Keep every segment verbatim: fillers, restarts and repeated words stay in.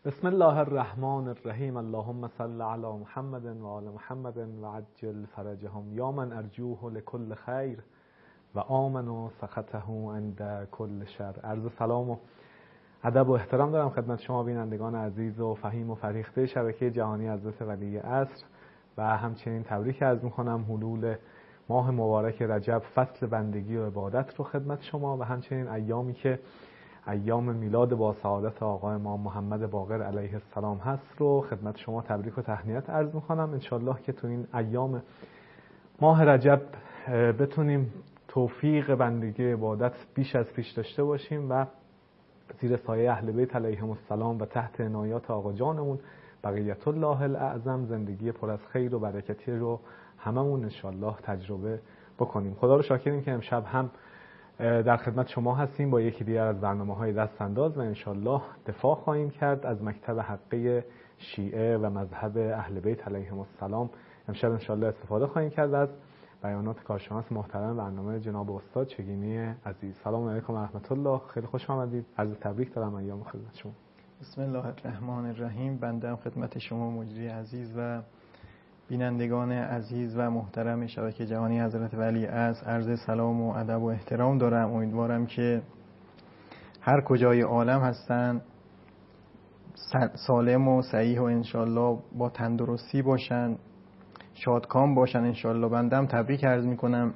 بسم الله الرحمن الرحیم. اللهم صل علی محمد و آل محمد و عجل فرجهم یا من ارجوه لكل خیر و آمن سخطه عند کل شر. عرض سلام و ادب و احترام دارم خدمت شما بینندگان عزیز و فهیم و فریخته شبکه جهانی حضرت ولی عصر و همچنین تبریک عرض می‌کنم حلول ماه مبارک رجب، فصل بندگی و عبادت رو خدمت شما و همچنین ایامی که ایام میلاد با سعادت آقای ما محمد باقر علیه السلام هست رو خدمت شما تبریک و تهنیت عرض می‌کنم. انشالله که تو این ایام ماه رجب بتونیم توفیق بندگی عبادت بیش از پیش داشته باشیم و زیر سایه اهل بیت علیهم السلام و تحت عنایات آقا جانمون بقیت الله الاعظم زندگی پر از خیر و برکتی رو هممون انشالله تجربه بکنیم. خدا رو شاکریم که امشب هم در خدمت شما هستیم با یکی دیگر از برنامه‌های دست انداز و انشالله دفاع خواهیم کرد از مکتب حقه شیعه و مذهب اهل بیت علیهم السلام. امشب انشالله استفاده خواهیم کرد از بیانات کارشناس محترم برنامه جناب استاد چگینی عزیز. سلام علیکم و رحمت الله، خیلی خوش آمدید. عرض تبریک دارم ایام خدمت شما. بسم الله الرحمن الرحیم. بنده خدمت شما مجری عزیز و بینندگان عزیز و محترم شبکه جهانی حضرت ولی عصر عرض سلام و ادب و احترام دارم. امیدوارم که هر کجای عالم هستن سالم و صحیح و انشالله با تندرستی باشن، شادکام باشن انشالله. بندم تبریک عرض میکنم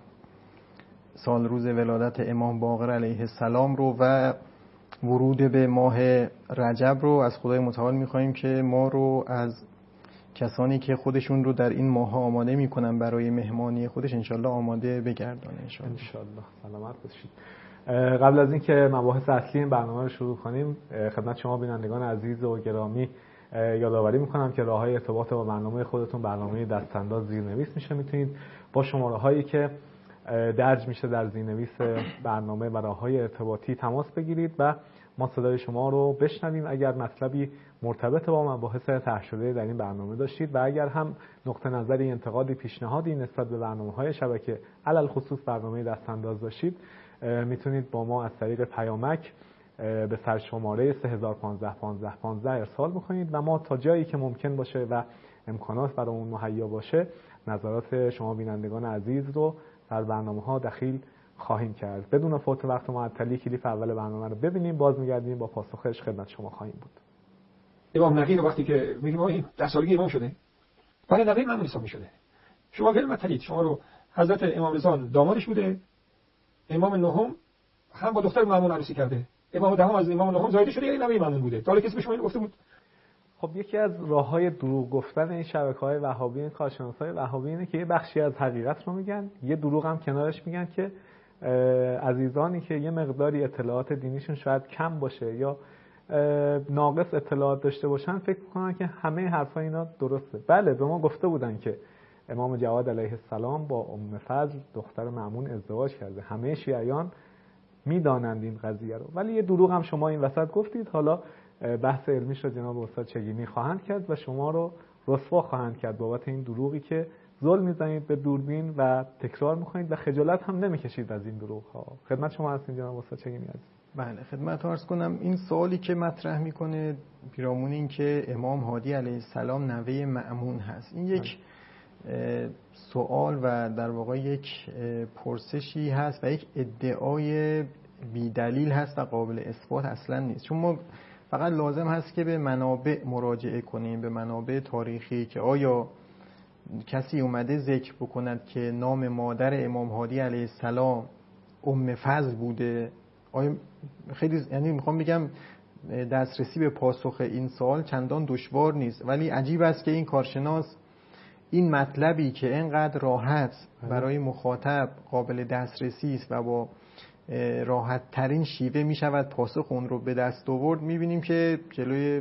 سال روز ولادت امام باقر علیه السلام رو و ورود به ماه رجب رو از خدای متعال میخواییم که ما رو از کسانی که خودشون رو در این ماه آماده میکنن برای مهمانی خودش انشالله آماده بگردانه انشالله. انشالله. سلامت باشید. قبل از اینکه مباحث اصلی این برنامه رو شروع کنیم خدمت شما بینندگان عزیز و گرامی یادآوری میکنم که راههای ارتباط با برنامه خودتون برنامه دستانداز زیرنویس میشه. میتونید با شماره هایی که درج میشه در زیرنویس برنامه و راههای ارتباطی تماس بگیرید و ما صدای شما رو بشنویم اگر مطلبی مرتبط با مباحث طرح شده در این برنامه داشتید و اگر هم نقطه نظری، انتقادی، پیشنهادی نسبت به برنامه‌های شبکه علل خصوص برنامه دستانداز داشتید میتونید با ما از طریق پیامک به سرشماره سه هزار و پانزده پانزده پانزده ارسال بکنید و ما تا جایی که ممکن باشه و امکانات برامون مهیا باشه نظرات شما بینندگان عزیز رو در برنامه‌ها دخیل خواهیم کرد. بدون فوت وقت و معطلی کلیپ اول برنامه رو ببینیم، باز میگردیم با پاسخش خدمت شما خواهیم بود. امام نقی رو وقتی که میگیم این ده سالگی امام شده، برای نقی مأمون حساب می‌شده. شما غیر مطلید، شما رو حضرت امام رضا دامادش بوده، امام نهم هم با دختر مأمون عروسی کرده، امام دهم از امام نهم زایده شده، یعنی نبی مأمون بوده. تا حالا کسی به شما اینو گفته بود؟ خب یکی از راه‌های دروغ گفتن این شبکه‌های وهابی، این کارشناسای وهابی اینه که یه بخشی از حقیقت رو میگن، یه دروغ هم کنارش میگن که عزیزانی که یه مقداری اطلاعات دینیشون شاید کم باشه یا ناقص اطلاعات داشته باشن فکر می‌کنن که همه حرفای اینا درسته. بله، به ما گفته بودن که امام جواد علیه السلام با ام فضل دختر مأمون ازدواج کرده. همه شیعیان میدانند این قضیه رو، ولی یه دروغ هم شما این وسط گفتید. حالا بحث علمیش رو جناب استاد چگینی خواهند کرد و شما رو رسوا خواهند کرد بابت این دروغی که ظلم میزنید به دوربین و تکرار میکنید و خجالت هم نمیکشید از این دروغ ها. خدمت شما هستیم جناب استاد چگینی عزیز. بله، خدمت عرض کنم این سوالی که مطرح میکنه پیرامون این که امام هادی علیه السلام نوه مأمون هست، این یک سوال و در واقع یک پرسشی هست و یک ادعای بی‌دلیل هست و قابل اثبات اصلا نیست. چون ما فقط لازم هست که به منابع مراجعه کنیم، به منابع تاریخی که آیا کسی اومده ذکر بکند که نام مادر امام هادی علیه السلام ام فضل بوده. آیا خیلی یعنی میخوام بگم دسترسی به پاسخ این سوال چندان دشوار نیست، ولی عجیب است که این کارشناس این مطلبی که اینقدر راحت برای مخاطب قابل دسترسی است و با راحت ترین شیوه می شود پاسخ اون رو به دست آورد، می بینیم که جلوی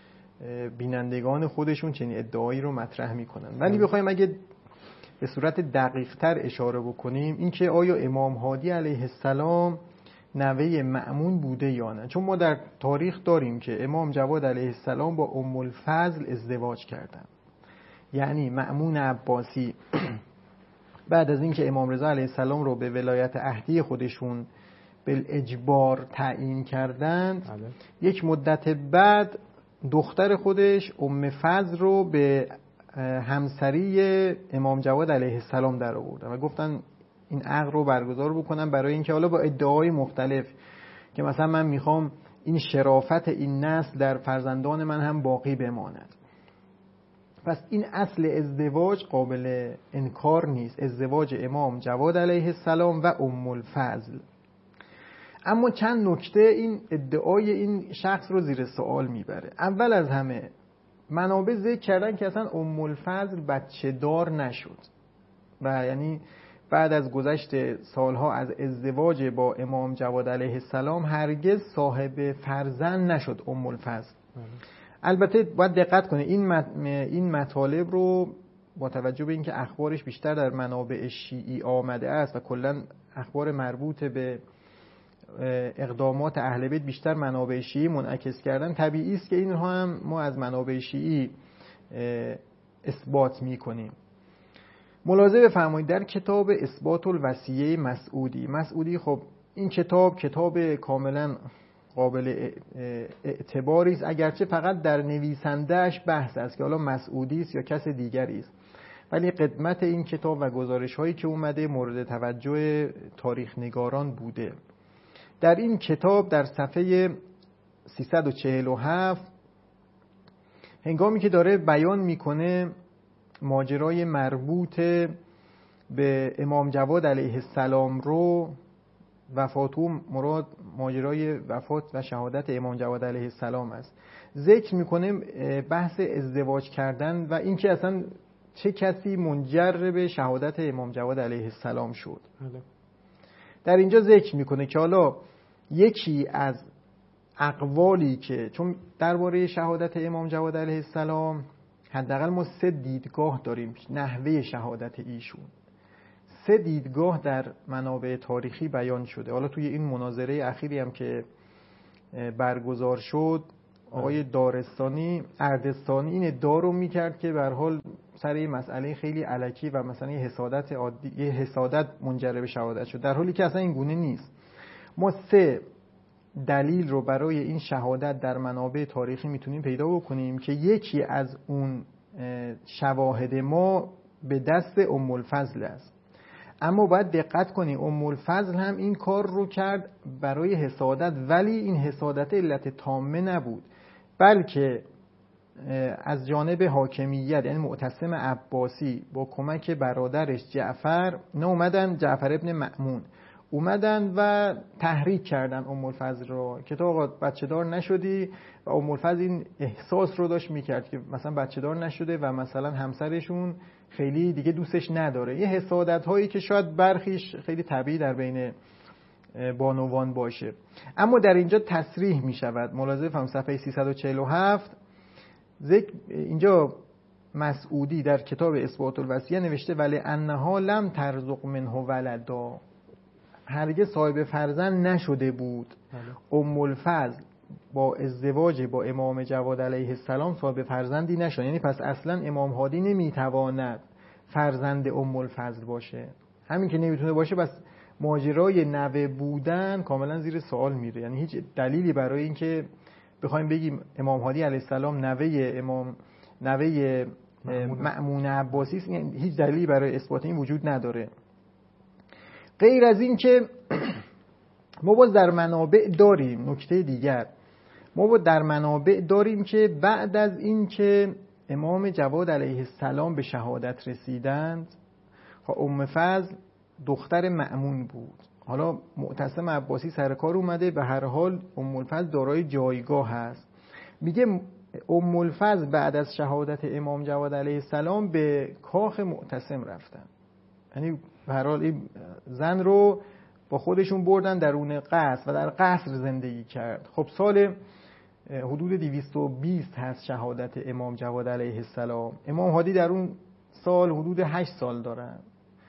بینندگان خودشون چنین ادعایی رو مطرح می کنن. ولی بخوایم اگه به صورت دقیق تر اشاره بکنیم این که آیا امام هادی علیه السلام نوه مأمون بوده یا نه، چون ما در تاریخ داریم که امام جواد علیه السلام با ام الفضل ازدواج کردن. یعنی مأمون عباسی بعد از اینکه امام رضا علیه السلام رو به ولایت عهدی خودشون بالاجبار تعیین کردند، یک مدت بعد دختر خودش ام فضل رو به همسری امام جواد علیه السلام در آوردن و گفتن این عقد رو برگزار بکنن برای اینکه حالا با ادعاهای مختلف که مثلا من میخوام این شرافت این نسل در فرزندان من هم باقی بماند. پس این اصل ازدواج قابل انکار نیست، ازدواج امام جواد علیه السلام و ام الفضل. اما چند نکته این ادعای این شخص رو زیر سوال میبره. اول از همه منابع ذکر کردن که اصلا ام الفضل بچه دار نشد و یعنی بعد از گذشت سالها از ازدواج با امام جواد علیه السلام هرگز صاحب فرزند نشد ام الفضل. البته باید دقت کنه این این مطالب رو با توجه به اینکه اخبارش بیشتر در منابع شیعی آمده است و کلا اخبار مربوط به اقدامات اهل بیت بیشتر منابع شیعی منعکس کردن، طبیعی است که اینها هم ما از منابع شیعی اثبات می‌کنیم. ملاحظه بفرمایید در کتاب اثبات الوصیه مسعودی مسعودی خب این کتاب کتاب کاملا قابل اعتباری است، اگرچه فقط در نویسنده‌اش بحث است که حالا مسعودی است یا کس دیگری است، ولی قدمت این کتاب و گزارش‌هایی که اومده مورد توجه تاریخ نگاران بوده. در این کتاب در صفحه سیصد و چهل و هفت هنگامی که داره بیان میکنه ماجرای مربوط به امام جواد علیه السلام رو، وفات و مراد ماجرای وفات و شهادت امام جواد علیه السلام است، ذکر میکنه بحث ازدواج کردن و اینکه اصلا چه کسی منجر به شهادت امام جواد علیه السلام شد. در اینجا ذکر میکنه که حالا یکی از اقوالی که چون درباره شهادت امام جواد علیه السلام حداقل ما سه دیدگاه داریم نحوه شهادت ایشون، سه دیدگاه در منابع تاریخی بیان شده. حالا توی این مناظره اخیری هم که برگزار شد آقای دارستانی اردستانی این ادعا رو میکرد که به هر حال سر این مسئله خیلی الکی و مثلا یه حسادت عادی یه حسادت منجر به شهادت شد، در حالی که اصلا این گونه نیست. ما سه دلیل رو برای این شهادت در منابع تاریخی میتونیم پیدا بکنیم که یکی از اون شواهد ما به دست ام الفضل است. اما باید دقت کنیم ام الفضل هم این کار رو کرد برای حسادت، ولی این حسادت علت تامه نبود، بلکه از جانب حاکمیت یعنی معتصم عباسی با کمک برادرش جعفر نه اومدن، جعفر ابن مأمون اومدن و تحریک کردن ام الفضل رو که تو آقا بچه دار نشدی، و ام الفضل این احساس رو داشت میکرد که مثلا بچه دار نشده و مثلا همسرشون خیلی دیگه دوستش نداره. یه حسادت هایی که شاید برخیش خیلی طبیعی در بین بانوان باشه. اما در اینجا تصریح میشود، ملاحظه فرمایید صفحه سیصد و چهل و هفت ذکر اینجا مسعودی در کتاب اثبات الوصیه نوشته ولی انها لم ترزق منه ولدا، هرگز صاحب فرزند نشده بود. ام الفضل با ازدواج با امام جواد علیه السلام صاحب فرزندی نشد، یعنی پس اصلا امام هادی نمیتواند فرزند ام الفضل باشه. همین که نمیتونه باشه بس ماجرای نوه بودن کاملا زیر سوال میره، یعنی هیچ دلیلی برای اینکه بخوایم بگیم امام هادی علیه السلام نوه امام نوه مأمون عباسی است، یعنی هیچ دلیلی برای اثبات این وجود نداره. غیر از این که ما باز در منابع داریم نکته دیگر، ما باز در منابع داریم که بعد از این که امام جواد علیه السلام به شهادت رسیدند، ام فضل دختر مأمون بود. حالا معتصم عباسی سر کار اومده، به هر حال ام الفضل دارای جایگاه هست. میگه ام الفضل بعد از شهادت امام جواد علیه السلام به کاخ معتصم رفتن، یعنی به هر حال این زن رو با خودشون بردن درون قصر و در قصر زندگی کرد. خب سال حدود دویست و بیست هست شهادت امام جواد علیه السلام. امام هادی در اون سال حدود هشت سال دارن.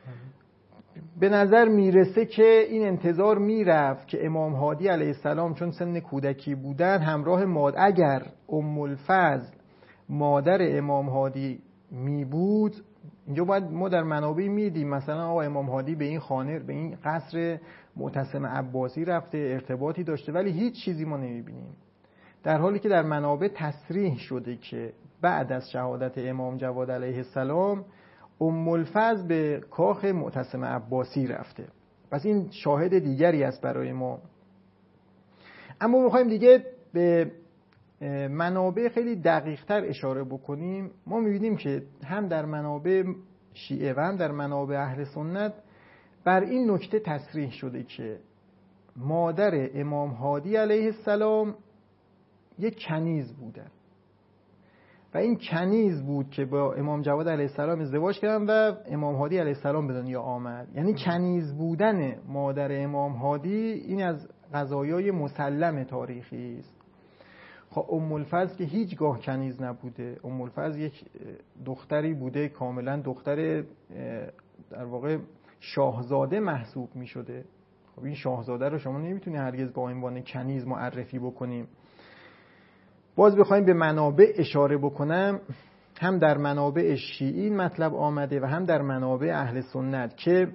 به نظر میرسه که این انتظار میرفت که امام هادی علیه السلام چون سن کودکی بودن همراه مادر، اگر ام الفضل مادر امام هادی می بود، اینجا باید ما در منابع میدیم مثلا آقا امام هادی به این خانه به این قصر معتصم عباسی رفته، ارتباطی داشته، ولی هیچ چیزی ما نمیبینیم. در حالی که در منابع تصریح شده که بعد از شهادت امام جواد علیه السلام ام الفضل به کاخ معتصم عباسی رفته. پس این شاهد دیگری است برای ما. اما می‌خوایم دیگه به منابع خیلی دقیق‌تر اشاره بکنیم. ما می‌بینیم که هم در منابع شیعه و هم در منابع اهل سنت بر این نکته تصریح شده که مادر امام هادی علیه السلام یک کنیز بودن و این کنیز بود که با امام جواد علیه السلام ازدواج کردن و امام هادی علیه السلام به دنیا آمد. یعنی کنیز بودن مادر امام هادی این از قضایای مسلم تاریخی است. خب ام الفضل که هیچگاه کنیز نبوده، ام الفضل یک دختری بوده کاملا دختر در واقع شاهزاده محسوب می شده. خب این شاهزاده رو شما نمیتونی هرگز با عنوان کنیز معرفی بکنیم. باز بخوایم به منابع اشاره بکنم، هم در منابع شیعی این مطلب آمده و هم در منابع اهل سنت که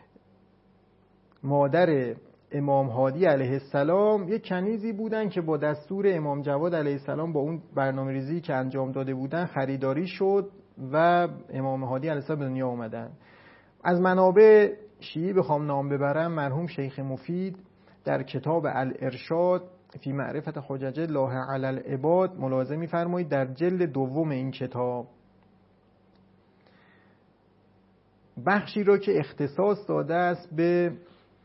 مادر امام هادی علیه السلام یک کنیزی بودن که با دستور امام جواد علیه السلام با اون برنامه‌ریزی که انجام داده بودن خریداری شد و امام هادی علیه السلام به دنیا آمدن. از منابع شیعی بخوام نام ببرم، مرحوم شیخ مفید در کتاب الارشاد فی معرفت حجج الله علی العباد ملاحظه می‌فرمایید در جلد دوم این کتاب بخشی رو که اختصاص داده است به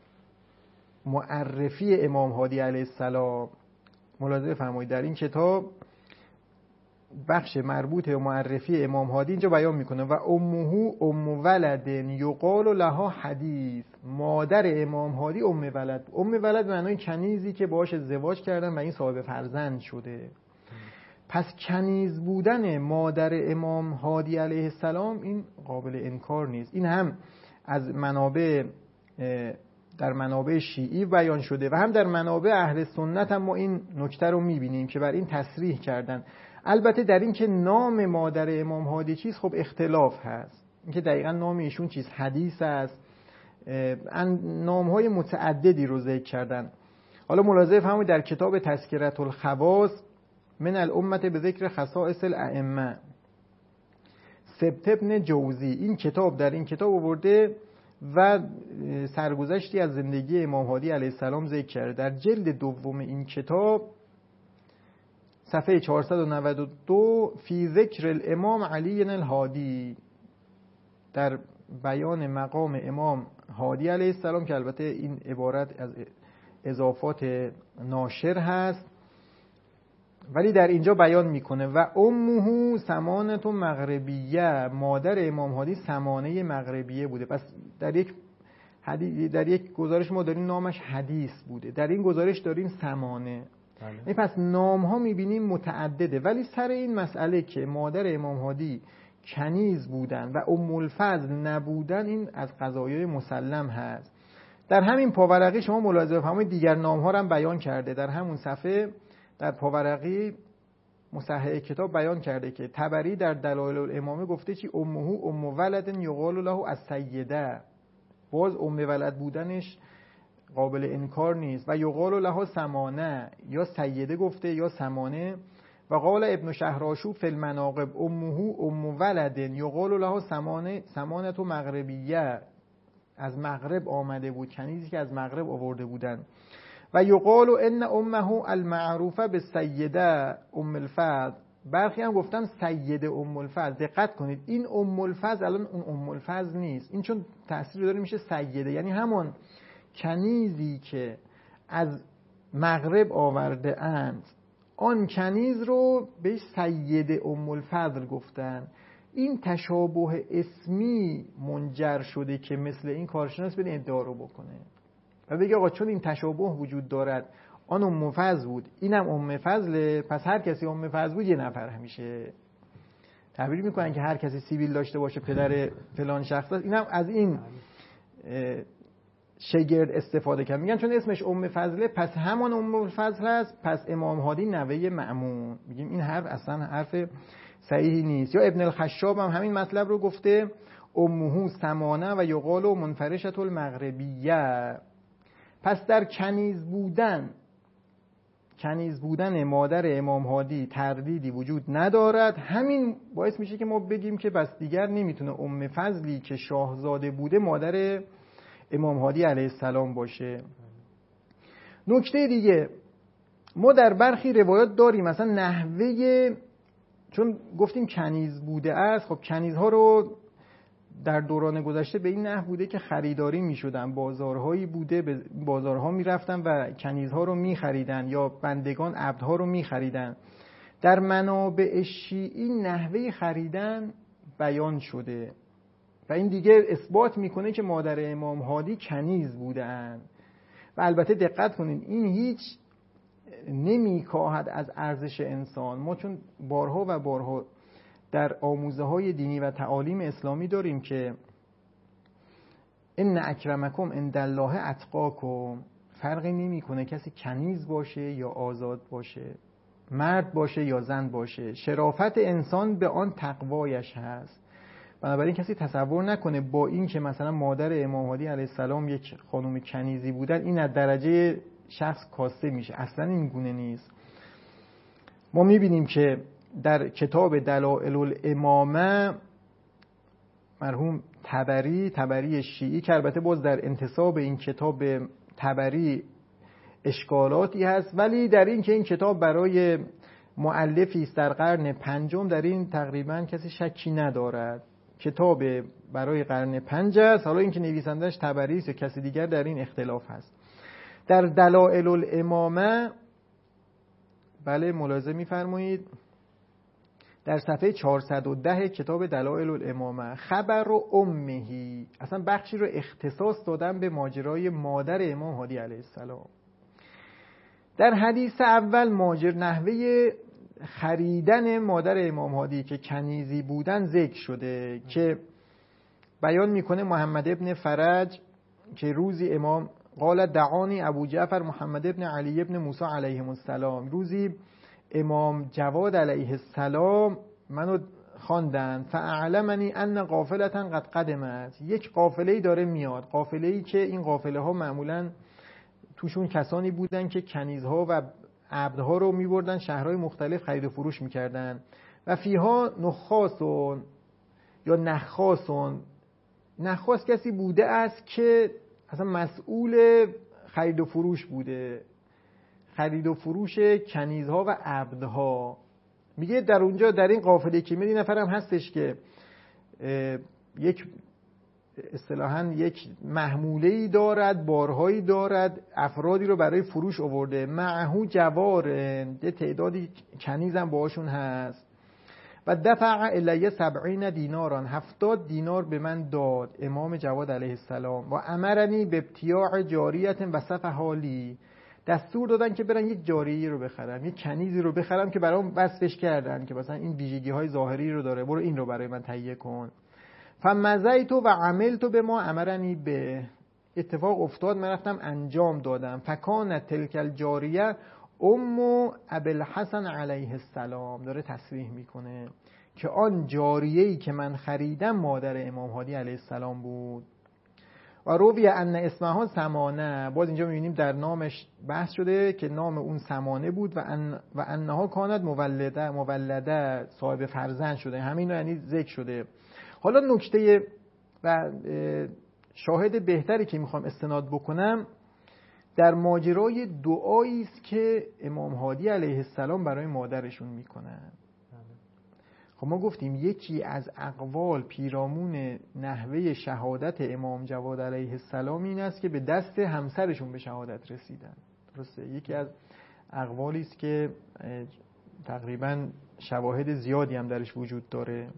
معرفی امام هادی علیه السلام، ملاحظه فرمایید در این کتاب بخش مربوط به معرفی امام هادی اینجا بیان میکنه و امه ام ولد یقال لها حدیث، مادر امام هادی ام ولد. ام ولد به معنای کنیزی که باهاش ازدواج کردن و این صاحب فرزند شده. پس کنیز بودن مادر امام هادی علیه السلام این قابل انکار نیست. این هم از منابع در منابع شیعی بیان شده و هم در منابع اهل سنت هم ما این نکته رو میبینیم که بر این تصریح کردن. البته در این که نام مادر امام هادی چیست خب اختلاف هست، اینکه دقیقاً نام ایشون چیست، حدیث است، نام‌های متعددی رو ذکر کردن. حالا ملاحظه فرمایید در کتاب تذکرة الخواص من الامه به ذکر خصائص الائمه سبت ابن جوزی، این کتاب در این کتاب آورده و سرگذشتی از زندگی امام هادی علیه السلام ذکر کرده. در جلد دوم این کتاب صفحه چهارصد و نود و دو فی ذکر الامام علی الهادی، در بیان مقام امام هادی علیه السلام که البته این عبارت از اضافات ناشر هست ولی در اینجا بیان میکنه و امه سمانه مغربیه، مادر امام هادی سمانه مغربیه بوده. پس در یک حدیث در یک گزارش ما داریم نامش حدیث بوده، در این گزارش داریم سمانه. بله. پس نام ها میبینیم متعدده ولی سر این مسئله که مادر امام هادی کنیز بودن و ام الفضل نبودن این از قضایای مسلم هست. در همین پاورقی شما ملاحظه بفرمایید دیگر نام ها رو هم بیان کرده. در همون صفحه در پاورقی مصحح کتاب بیان کرده که طبری در دلایل الامامه گفته چی امه ام ولد یقال له السیده، باز ام ولد بودنش قابل انکار نیست. و یقال له سمانه، یا سیده گفته یا سمانه. و قال ابن شهرآشوب فی المناقب امه ام ولد یقال له سمانه سمانه تو مغربیه، از مغرب آمده بود، کنیزی که از مغرب آورده بودن. و یقال ان امه المعروفه بالسیده ام الفضل، برخی هم گفتن سیده ام الفضل. دقت کنید این ام الفضل الان اون ام الفضل نیست، این چون تأثیر داره میشه سیده، یعنی همون کنیزی که از مغرب آورده اند آن کنیز رو به سیده ام الفضل گفتن. این تشابه اسمی منجر شده که مثل این کارشناس بین ادعا رو بکنه و بگه آقا چون این تشابه وجود دارد آن ام فضل بود اینم ام فضله، پس هر کسی ام فضل بود یه نفر همیشه. تعبیر میکنن که هر کسی سیبیل داشته باشه پدر فلان شخص است. اینم از این شگرد استفاده کرد، میگن چون اسمش ام فضله پس همان ام فضل هست، پس امام هادی نوه مأمون. میگیم این حرف اصلا حرف صحیحی نیست. یا ابن الخشاب هم همین مطلب رو گفته امه سمانه و یقال منفرشة المغربیه. پس در کنیز بودن کنیز بودن مادر امام هادی تردیدی وجود ندارد. همین باعث میشه که ما بگیم که بس دیگر نمیتونه ام فضلی که شاهزاده بوده مادر امام هادی علیه السلام باشه. نکته دیگه، ما در برخی روایات داریم مثلا نحوه، چون گفتیم کنیز بوده است، خب کنیزها رو در دوران گذشته به این نحو بوده که خریداری میشدن، بازارهایی بوده، به بازارها میرفتن و کنیزها رو میخریدن یا بندگان عبدها رو میخریدن. در منابع شیعی نحوه خریدن بیان شده و این دیگه اثبات میکنه که مادر امام هادی کنیز بودن. و البته دقت کنین این هیچ نمیکاهد از ارزش انسان. ما چون بارها و بارها در آموزه های دینی و تعالیم اسلامی داریم که ان اکرمکم عند الله اتقاکم، فرقی نمیکنه کسی کنیز باشه یا آزاد باشه، مرد باشه یا زن باشه، شرافت انسان به آن تقوایش هست. بنابراین کسی تصور نکنه با این که مثلا مادر امام هادی علیه السلام یک خانم کنیزی بودن این از درجه شخص کاسته میشه. اصلا این گونه نیست. ما میبینیم که در کتاب دلائل الامامه مرحوم طبری، طبری شیعی که البته باز در انتساب این کتاب طبری اشکالاتی هست، ولی در این که این کتاب برای مؤلفی است در قرن پنجم در این تقریبا کسی شکی ندارد. کتاب برای قرن پنج است. حالا اینکه نویسندش طبری است یا کسی دیگر در این اختلاف هست. در دلائل الامامه بله ملاحظه می‌فرمایید در صفحه چهارصد و ده کتاب دلائل الامامه خبر و امهی، اصلا بخشی رو اختصاص دادن به ماجرای مادر امام هادی علیه السلام. در حدیث اول ماجر نحوه خریدن مادر امام هادی که کنیزی بودن ذکر شده که بیان میکنه محمد ابن فرج که روزی امام قال دعانی ابو جعفر محمد ابن علی ابن موسی علیهم السلام، روزی امام جواد علیه السلام منو خواندن فاعلمنی ان قافله قد قدمت، یک قافله‌ای داره میاد. قافله‌ای که این قافله ها معمولاً توشون کسانی بودن که کنیزها و عبدها رو میبردن شهرهای مختلف خرید و فروش میکردن و فیها نخاسون یا نخاسون. نخاس کسی بوده است که اصلا مسئول خرید و فروش بوده، خرید و فروش کنیزها و عبدها. میگه در اونجا در این قافله که میاد این نفر هم هستش که یک اصطلاحاً یک محموله‌ای دارد، بارهایی دارد، افرادی رو برای فروش آورده، معهو جوار، یه تعدادی کنیزم باهاشون هست. و دفع الیه سبعین دیناران، هفتاد دینار به من داد امام جواد علیه السلام. و امرنی به ابتیاع جاریت و صف حالی، دستور دادن که برن یک جاریه رو بخرم، یک کنیزی رو بخرم که برام وصفش کردن که مثلا این ویژگی های ظاهری رو داره، برو این رو برای من تهیه کن. فمزیت و عملت به ما امرنی به، اتفاق افتاد من رفتم انجام دادم. فکانت تلک الجاریه ام ابوالحسن علیه السلام، داره تصریح میکنه که آن جاریه‌ای که من خریدم مادر امام هادی علیه السلام بود. و روی ان اسمها سمانه، باز اینجا میبینیم در نامش بحث شده که نام اون سمانه بود و ان و انها کانت مولده مولده صاحب فرزند شده، همین رو یعنی ذکر شده. حالا نکته و شاهد بهتری که میخوام استناد بکنم در ماجرای دعایی است که امام هادی علیه السلام برای مادرشون میکنن. خب ما گفتیم یکی از اقوال پیرامون نحوه شهادت امام جواد علیه السلام این است که به دست همسرشون به شهادت رسیدن. درسته؟ یکی از اقوالی است که تقریبا شواهد زیادی هم درش وجود داره.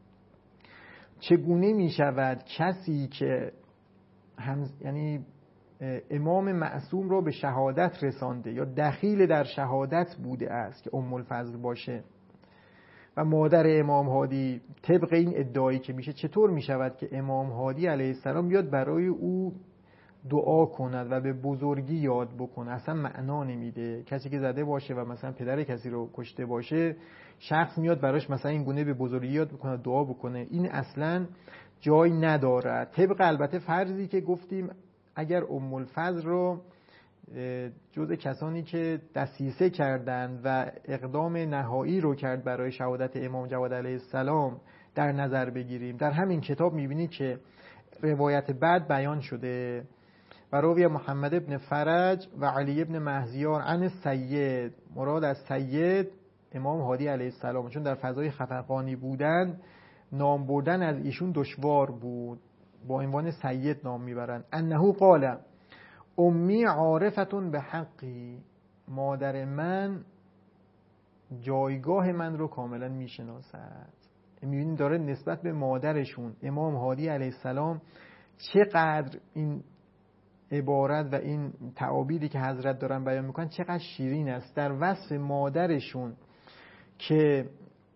چگونه می شود کسی که هم یعنی امام معصوم را به شهادت رسانده یا دخیل در شهادت بوده است که ام الفضل باشه و مادر امام هادی طبق این ادعایی که میشه، چطور می شود که امام هادی علیه السلام بیاد برای او دعا کند و به بزرگی یاد بکنه؟ اصلا معنا نمیده. کسی که زده باشه و مثلا پدر کسی رو کشته باشه، شخص میاد براش مثلا این گونه به بزرگی یاد بکنه، دعا بکنه، این اصلا جای نداره. طبق البته فرضی که گفتیم اگر ام الفضل رو جزء کسانی که دسیسه کردند و اقدام نهایی رو کرد برای شهادت امام جواد علیه السلام در نظر بگیریم. در همین کتاب می‌بینید که روایت بعد بیان شده و راوی محمد ابن فرج و علی ابن مهزیار عن سید، مراد از سید امام هادی علیه السلام، چون در فضای خفقانی بودن نام بردن از ایشون دشوار بود، با عنوان سید نام میبرن. انه قال امی عارفتون به حقی، مادر من جایگاه من رو کاملا میشناسد. میبینید داره نسبت به مادرشون امام هادی علیه السلام چقدر این عبارت و این تعابیری که حضرت دارن بیان میکنن چقدر شیرین است در وصف مادرشون، که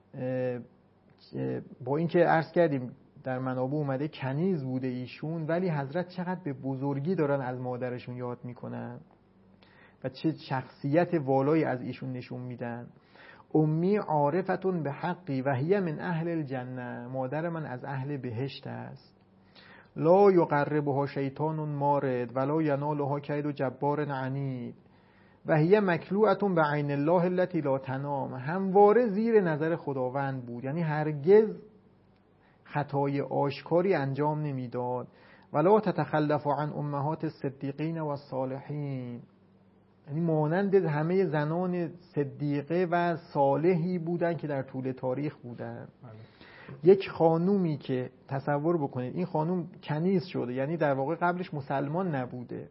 با اینکه عرض کردیم در منابع اومده کنیز بوده ایشون، ولی حضرت چقدر به بزرگی دارن از مادرشون یاد میکنن و چه شخصیت والایی از ایشون نشون میدن. امی عارفتون به حقی و هی من اهل الجنه، مادر من از اهل بهشت است. لا یقربها شیطان مارد ولا ینالها کید جبار عنید و هی مکلوعتون به عین الله التي لا تنام، همواره زیر نظر خداوند بود، یعنی هرگز خطای آشکاری انجام نمیداد. ولا تتخلف عن امهات الصدیقین و الصالحین، یعنی مانند همه زنان صدیقه و صالحی بودن که در طول تاریخ بودن. یک خانومی که تصور بکنید این خانوم کنیز شده، یعنی در واقع قبلش مسلمان نبوده،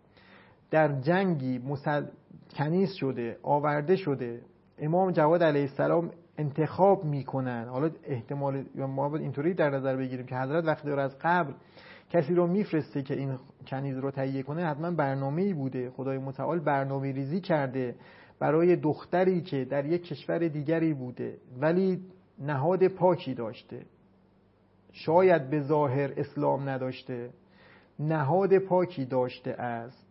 در جنگی مسل... کنیز شده، آورده شده، امام جواد علیه السلام انتخاب میکنن. حالا احتمال ما باید اینطوری در نظر بگیریم که حضرت وقتی داره از قبل کسی رو میفرسته که این کنیز رو تهیه کنه، حتما برنامه‌ای بوده، خدای متعال برنامه ریزی کرده برای دختری که در یک کشور دیگری بوده ولی نهاد پاکی داشته، شاید به ظاهر اسلام نداشته، نهاد پاکی داشته است،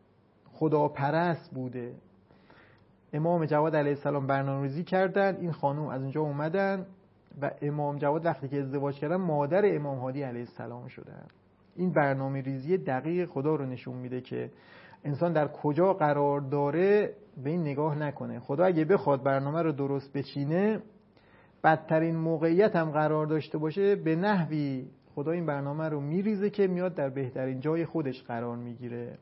خداپرست بوده. امام جواد علیه السلام برنامه‌ریزی کردن، این خانم از اونجا اومدن و امام جواد وقتی که ازدواج کردن مادر امام هادی علیه السلام شدن. این برنامه‌ریزی دقیق خدا رو نشون میده که انسان در کجا قرار داره به این نگاه نکنه. خدا اگه بخواد برنامه رو درست بچینه، بدترین موقعیت هم قرار داشته باشه، به نحوی خدا این برنامه رو میریزه که میاد در بهترین جای خودش قرار میگیره.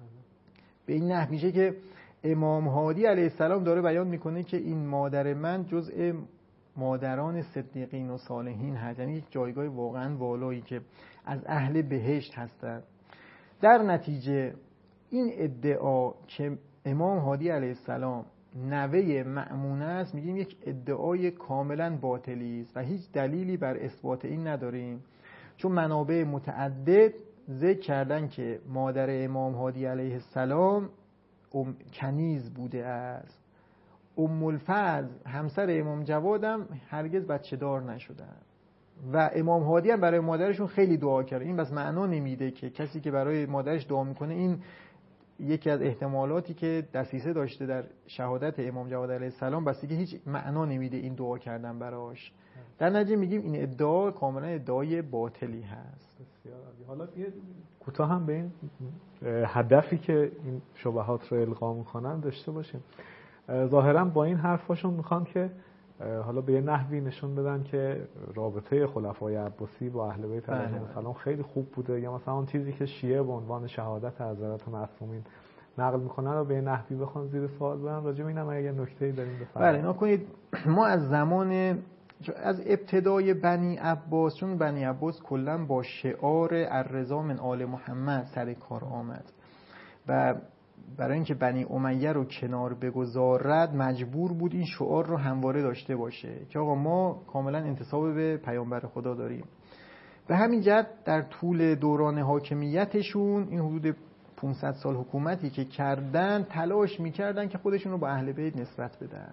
به این نحو میشه که امام هادی علیه السلام داره بیان میکنه که این مادر من جزء مادران صدیقین و صالحین هست، یعنی یک جایگاه واقعا والایی که از اهل بهشت هستن. در نتیجه این ادعا که امام هادی علیه السلام نوه مأمون است، میگیم یک ادعای کاملا باطلی است و هیچ دلیلی بر اثبات این نداریم، چون منابع متعدد ذکر کردن که مادر امام هادی علیه السلام ام کنیز بوده است. ام الفضل همسر امام جوادم هرگز بچه دار نشدن و امام هادی هم برای مادرشون خیلی دعا کرد. این بس معنا نمیده که کسی که برای مادرش دعا میکنه، این یکی از احتمالاتی که دسیسه داشته در شهادت امام جواد علیه السلام، بس که هیچ معنا نمیده این دعا کردن براش. در نتیجه میگیم این ادعا کاملا ادعای باطلی هست. بسیار عالی. حالا یه کوتاه هم به این هدفی که این شبهات رو القا میکنن داشته باشیم. ظاهرا با این حرفاشون میخوان که حالا به یه نحوی نشون بدن که رابطه خلفای عباسی با اهل بیت علیهم السلام خیلی خوب بوده، یا مثلا اون چیزی که شیعه به عنوان شهادت حضرت معصومین نقل میکنن رو به یه نحوی بخوان زیر سوال ببرن. راجع به اینم اگه نکته‌ای دارین بفرمایید. بله، نکنید ما از زمان از ابتدای بنی عباس، چون بنی عباس کلا با شعار الرضا من آل محمد سر کار آمد و برای اینکه بنی امیه رو کنار بگذارد مجبور بود این شعار رو همواره داشته باشه که آقا ما کاملا انتساب به پیامبر خدا داریم. به همین جهت در طول دوران حاکمیتشون، این حدود پانصد سال حکومتی که کردن، تلاش میکردن که خودشون رو با اهل بیت نسبت بدن،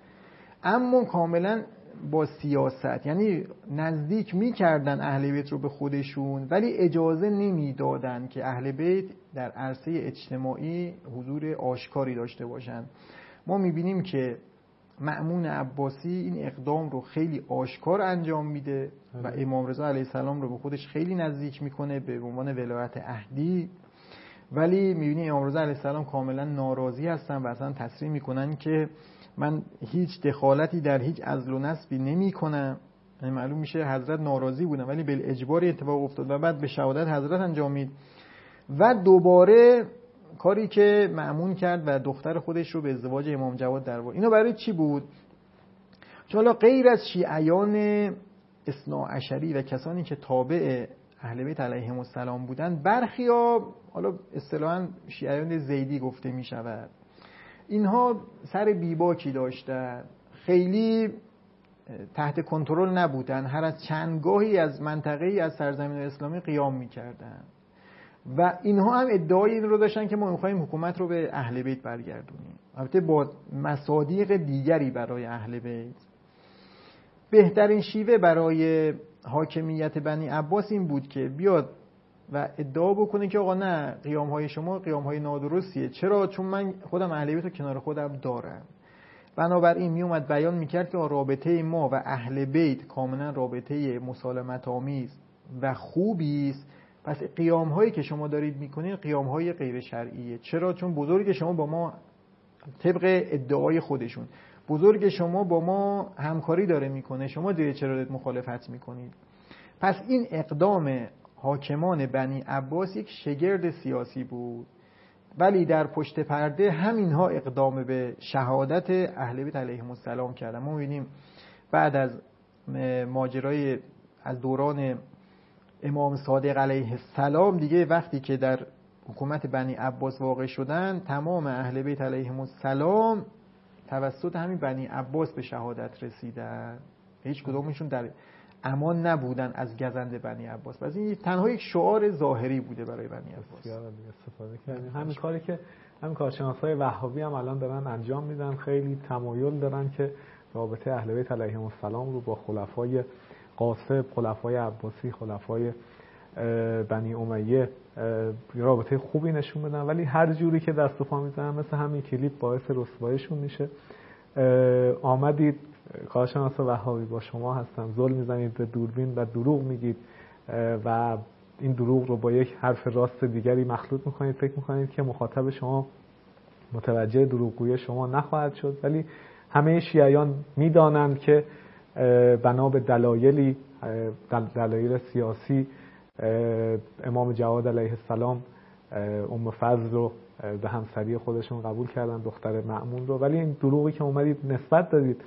اما کاملا با سیاست، یعنی نزدیک میکردن اهل بیت رو به خودشون ولی اجازه نمیدادن که اهل بیت در عرصه اجتماعی حضور آشکاری داشته باشن. ما میبینیم که مأمون عباسی این اقدام رو خیلی آشکار انجام میده و امام رضا علیه السلام رو به خودش خیلی نزدیک میکنه به عنوان ولایت عهدی ولی می‌بینی امام رضا علیه السلام کاملا ناراضی هستن و اصلا تصریح میکنن که من هیچ دخالتی در هیچ عزل و نسبی نمی‌کنم. یعنی معلوم میشه حضرت ناراضی بودن ولی بالاجبار اتفاق افتاد و بعد به شهادت حضرت انجامید. و دوباره کاری که مأمون کرد و دختر خودش رو به ازدواج امام جواد در آورد. اینو برای چی بود؟ چون حالا غیر از شیعیان اثناعشری و کسانی که تابع اهل بیت علیهم السلام بودن، برخیا حالا اصطلاحاً شیعیان زیدی گفته می شود، اینها سر بیباکی داشتن، خیلی تحت کنترل نبودن، هر از چندگاهی از منطقه‌ای از سرزمین اسلامی قیام می‌کردن و اینها هم ادعای این رو داشتن که ما می‌خوایم حکومت رو به اهل بیت برگردونیم، البته با مصادیق دیگری برای اهل بیت. بهترین شیوه برای حاکمیت بنی عباس این بود که بیاد و ادعا بکنه که آقا نه، قیام‌های شما قیام‌های نادرستیه. چرا؟ چون من خودم اهل بیت رو کنار خودم دارم. بنابراین می اومد بیان میکرد که رابطه ما و اهل بیت کاملا رابطه مسالمت آمیز و خوبی است، پس قیام هایی که شما دارید میکنید قیام های غیر شرعیه. چرا؟ چون بزرگ شما با ما طبق ادعای خودشون بزرگ شما با ما همکاری داره میکنه، شما دیگه چرا دارید مخالفت میکنید؟ پس این اقدام حاکمان بنی عباس یک شگرد سیاسی بود، ولی در پشت پرده همینها اقدام به شهادت اهل بیت علیهم السلام کردن. ما می‌بینیم بعد از ماجرای از دوران امام صادق علیه السلام دیگه، وقتی که در حکومت بنی عباس واقع شدن، تمام اهل بیت علیهم السلام توسط همین بنی عباس به شهادت رسیدن. هیچ کدومشون در امان نبودن از گزند بنی عباس. پس این تنها یک شعار ظاهری بوده برای بنی عباس. بسیار استفاده کردیم. همین کاری که همین کارشناسای وهابی هم الان دارن انجام میدن، خیلی تمایل دارن که رابطه اهل بیت علیهم السلام رو با خلفای قاسب، خلفای عباسی، خلفای بنی امیه رابطه خوبی نشون بدن، ولی هر جوری که دست و پا میزنن مثل همین کلیپ باعث رسواییشون میشه. آمدید کارشناس وهابی با شما هستم، ظلم میزنید به دوربین و دروغ میگید و این دروغ رو با یک حرف راست دیگری مخلوط میکنید، فکر میکنید که مخاطب شما متوجه دروغگویی شما نخواهد شد، ولی همه شیعیان میدانند که بنا به دلایلی دلایل سیاسی امام جواد علیه السلام ام فضل رو به همسری خودشون قبول کردن، دختر مأمون رو، ولی این دروغی که اومدید نسبت دادید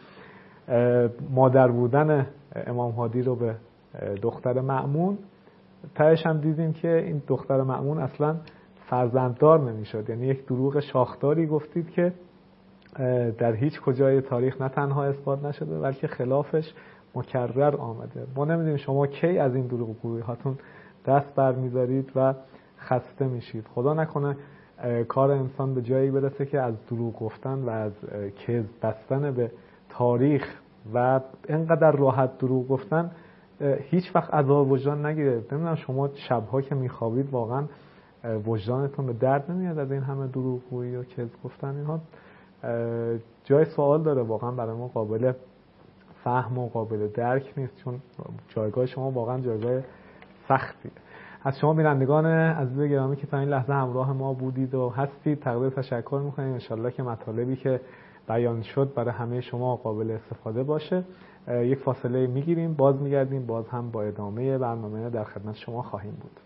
مادر بودن امام هادی رو به دختر مأمون، تهش هم دیدیم که این دختر مأمون اصلا فرزنددار نمیشد. یعنی یک دروغ شاخداری گفتید که در هیچ کجای تاریخ نه تنها اثبات نشده بلکه خلافش مکرر آمده. ما نمیدونیم شما کی از این دروغگویی هاتون دست برمیدارید و خسته میشید. خدا نکنه کار انسان به جایی برسه که از دروغ گفتن و از کذب بستن به تاریخ و اینقدر راحت دروغ گفتن هیچ وقت عذاب وجدان نگیره. نمیدونم شما شبها که میخوابید واقعا وجدانتون به درد نمیاد از این همه دروغگویی و کذب گفتن؟ اینها جای سوال داره، واقعا برای ما قابل فهم و قابل درک نیست، چون جایگاه شما واقعا جایگاه سختی. از شما بینندگان عزیز گرامی که تا این لحظه همراه ما بودید و هستید تقدیر تشکر می‌کنیم. انشالله که مطالبی که بیان شد برای همه شما قابل استفاده باشه. یک فاصله میگیریم، باز میگردیم، باز هم با ادامه برنامه در خدمت شما خواهیم بود.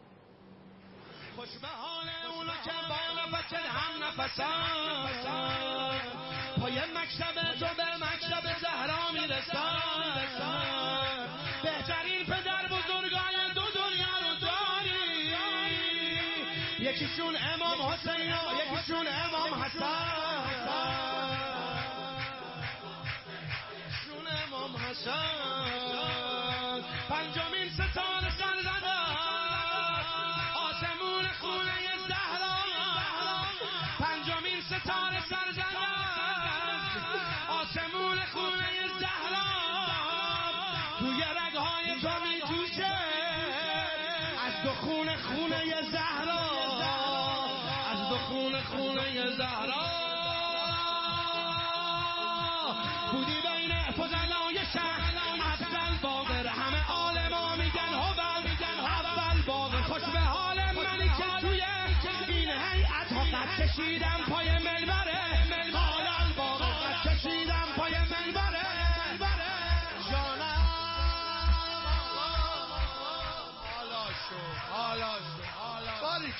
خوش به حال اونا که بالا بچه هم نفسان پای مکتب تو به مکتب زهرا میرسان، بهترین پدر بزرگان دو دنیا رو داری، یکیشون امام حسین و یکیشون امام حسن، یکیشون امام حسن. پنجمین ستاره سر زدن آسمون خونه زهرا، پنجمین ستاره سر زدن آسمون خونه زهرا، توی رگهای تو می توشه از دو خونه خونه زهرا، از دو خونه خونه زهرا. بودی بین فضلای شهر افضل باقر، همه عالما میگن هبل، میگن هبل باقر. خوش به حال منی که توی این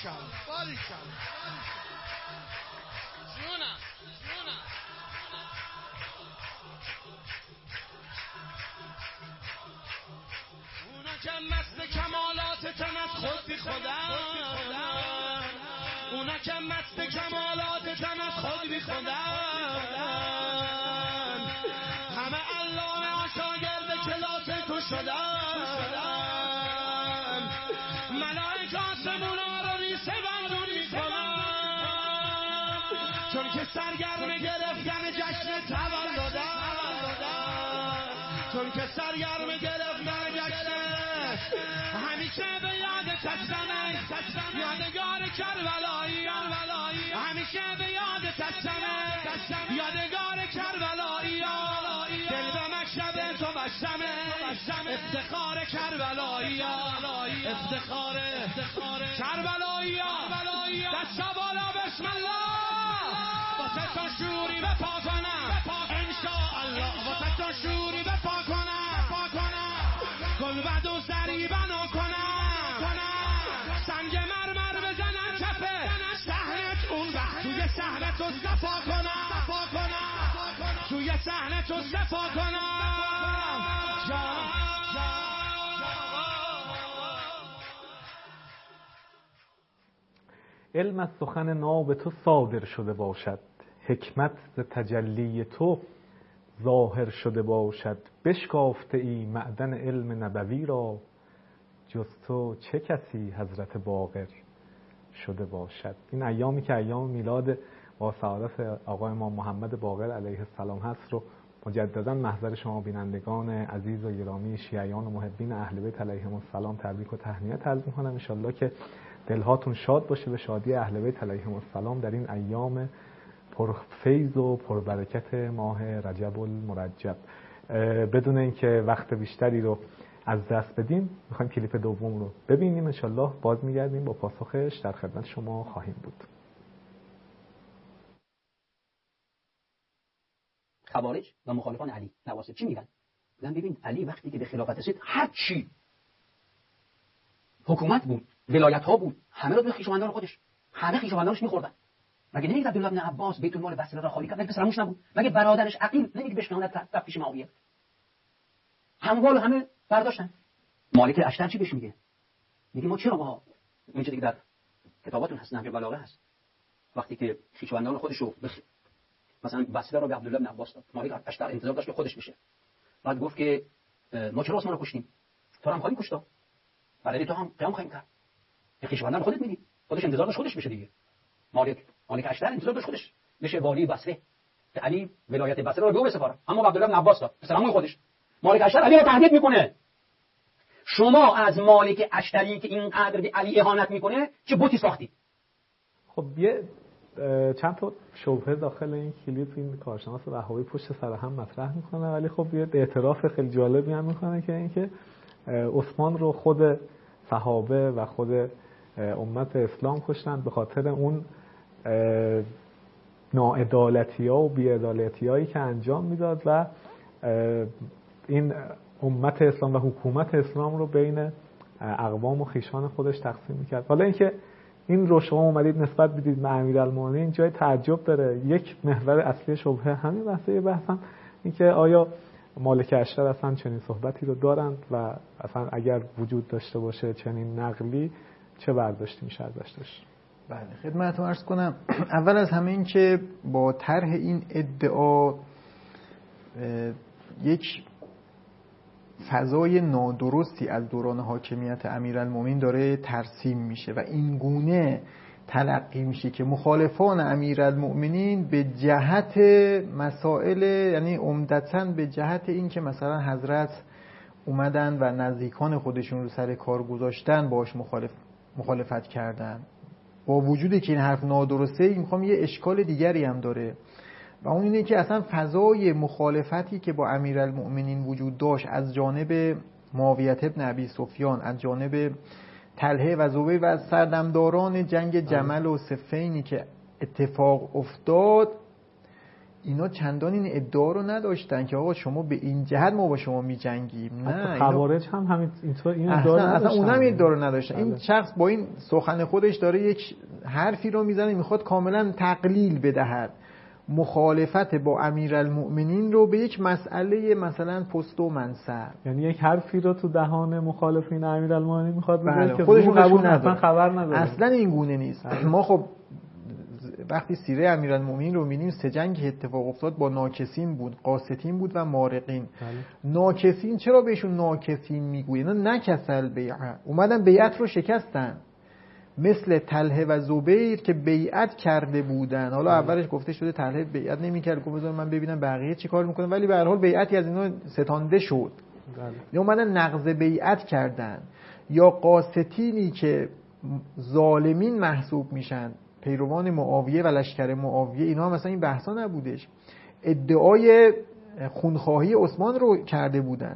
باریکالله جونم جونم اونا که مست کمالات تن از خود بی خودن اونا که مست کمالات تن از خود بی خودن همه الله شاگرد کلاس تو شدن ملائک آسمونا رو ریسه بندون میکنن چون که سرگرم گرفتن جشن تولدن چون که سرگرم گرفتن جشن همیشه به یاد تشتنه یادگار کربلایی همیشه به یاد تشتنه یادگار کربلایی دل به مکشب تو بشمه افتخار کربلایی افتخار کربلایی دست بالا بسم الله واسه تو شوری بپا کنم انشاءالله واسه تو شوری بپا کنم گلبد و سری بنا کنم سنگ مرمر بزنم کفه صحنت اون وقت توی صحنت رو صفا کنم توی صحنت رو صفا کنم علم از سخن ناب تو صادر شده باشد حکمت ز تجلی تو ظاهر شده باشد بشکافته ای معدن علم نبوی را جز تو چه کسی حضرت باقر شده باشد. این ایامی که ایام میلاد با سعادت آقای امام محمد باقر علیه السلام هست رو مجددا محضر شما بینندگان عزیز و گرامی شیعیان و محبین اهل بیت علیهم السلام تبریک و تهنیت عرض می‌کنم. ان شاءالله که دلهاتون شاد باشه به شادی اهل بیت علیهم السلام در این ایام پرفیض و پربرکت ماه رجب المرجب. بدون اینکه وقت بیشتری رو از دست بدیم میخوایم کلیپ دوم رو ببینیم. ان شاءالله باز میگردیم با پاسخش در خدمت شما خواهیم بود. خوارج و مخالفان علی نواصب چی میگن؟ میگن ببین علی وقتی که به خلافت رسید هر چی حکومت بود ولایت ها بود همه رو به خویشاوندان خودش همه خویشاوندانش میخوردن. مگه نمیگه عبدالله بن عباس بیت المال بصره را خالی کرد؟ مگه پسرموش نبود؟ مگه برادرش عقیل نمیگه بشکناند رفت پیش معاویه؟ هموال همه برداشتن. مالک اشتر چی بهش میگه؟ میگه ما چرا با این چیزی که در کتاباتون هست نهج البلاغه هست وقتی که خویشاوندان خودش رو بخ... مثلا بصره را به عبدالله بن عباس داد، مالک اشتر انتظار داشت که خودش بشه. بعد گفت که ما چرا عثمان رو کشتیم؟ تو هم خواهیم کشت. برای تو هم قیام خواهیم کرد. به خویشاوندان خودت میگی. خودش انتظار داشت خودش بشه دیگه. مالک مالک اشتر انتظار داشت خودش بشه والی بصره که علی ولایت بصره رو به او بسپاره، اما عبدالله بن عباس داد پسرعموی خودش. مالک اشتر علی رو تهدید میکنه. شما از مالک اشتری که اینقدر به علی اهانت میکنه چه بتی ساختی؟ خب یه چند تا شبهه داخل این کلیپ این کارشناس وهابی پشت سر هم مطرح میکنه، ولی خب یه اعتراف خیلی جالبی هم میکنه که اینکه عثمان رو خود صحابه و خود امت اسلام کشتن به خاطر اون ناعدالتی ها و بی‌عدالتی هایی که انجام میداد و این امت اسلام و حکومت اسلام رو بین اقوام و خویشان خودش تقسیم میکرد. حالا اینکه این رو شما اومدید نسبت بدید به امیرالمومنین جای تعجب داره. یک محور اصلی شبهه همین بحثه بحثم این که آیا مالک اشتر اصلا چنین صحبتی رو دارند و اصلا اگر وجود داشته باشه چنین نقلی چه برداشتی میشه ازش داشت؟ بله خدمتتون عرض کنم اول از همه این که با طرح این ادعا یک فضای نادرستی از دوران حاکمیت امیرالمومنین داره ترسیم میشه و این گونه تلقی میشه که مخالفان امیرالمومنین به جهت مسائل یعنی عمدتاً به جهت این که مثلا حضرت اومدن و نزدیکان خودشون رو سر کار گذاشتن باش مخالف مخالفت کردن. با وجودی که این حرف نادرسته میخوام یه اشکال دیگری هم داره و اون اینه که اصلا فضای مخالفتی که با امیرالمومنین وجود داشت از جانب معاویه ابن ابی سفیان، از جانب طلحه و زبیر و از سردمداران جنگ جمل و صفینی که اتفاق افتاد، اینا چندان این ادعا رو نداشتن که آقا شما به این جهت ما با شما می‌جنگیم. نه، خوارج هم همین اینطور این ادعا اصلا اصلا اونم این ادعا رو نداشتن. بله. این شخص با این سخن خودش داره یک حرفی رو میزنه، میخواد کاملا تقلیل بدهد مخالفت با امیرالمؤمنین رو به یک مسئله مثلا پست و منصب، یعنی یک حرفی رو تو دهان مخالفین امیرالمؤمنین میخواد بگه بله. که خودشون قبول نداره، اصلا خبر نداره. اصلا این گونه نیست. بله. ما خب وقتی سیره امیرالمؤمنین رو می‌بینیم سه جنگ اتفاق افتاد با ناکسین بود، قاستین بود و مارقین. بله. ناکسین چرا بهشون ناکسین میگویه؟ اینا نکسل بیعت، اومدن بیعت رو شکستن، مثل طلحه و زبیر که بیعت کرده بودن. حالا اولش گفته شده طلحه بیعت نمی‌کرد، گفت بذار من ببینم بقیه چی کار میکنن، ولی به هر حال بیعتی از اینا ستانده شد. بله. یا اومدن نقض بیعت کردن. یا قاستینی که ظالمین محسوب میشن، پیروان معاویه و لشکر معاویه، اینا هم مثلا این بحثا نبودش، ادعای خونخواهی عثمان رو کرده بودن.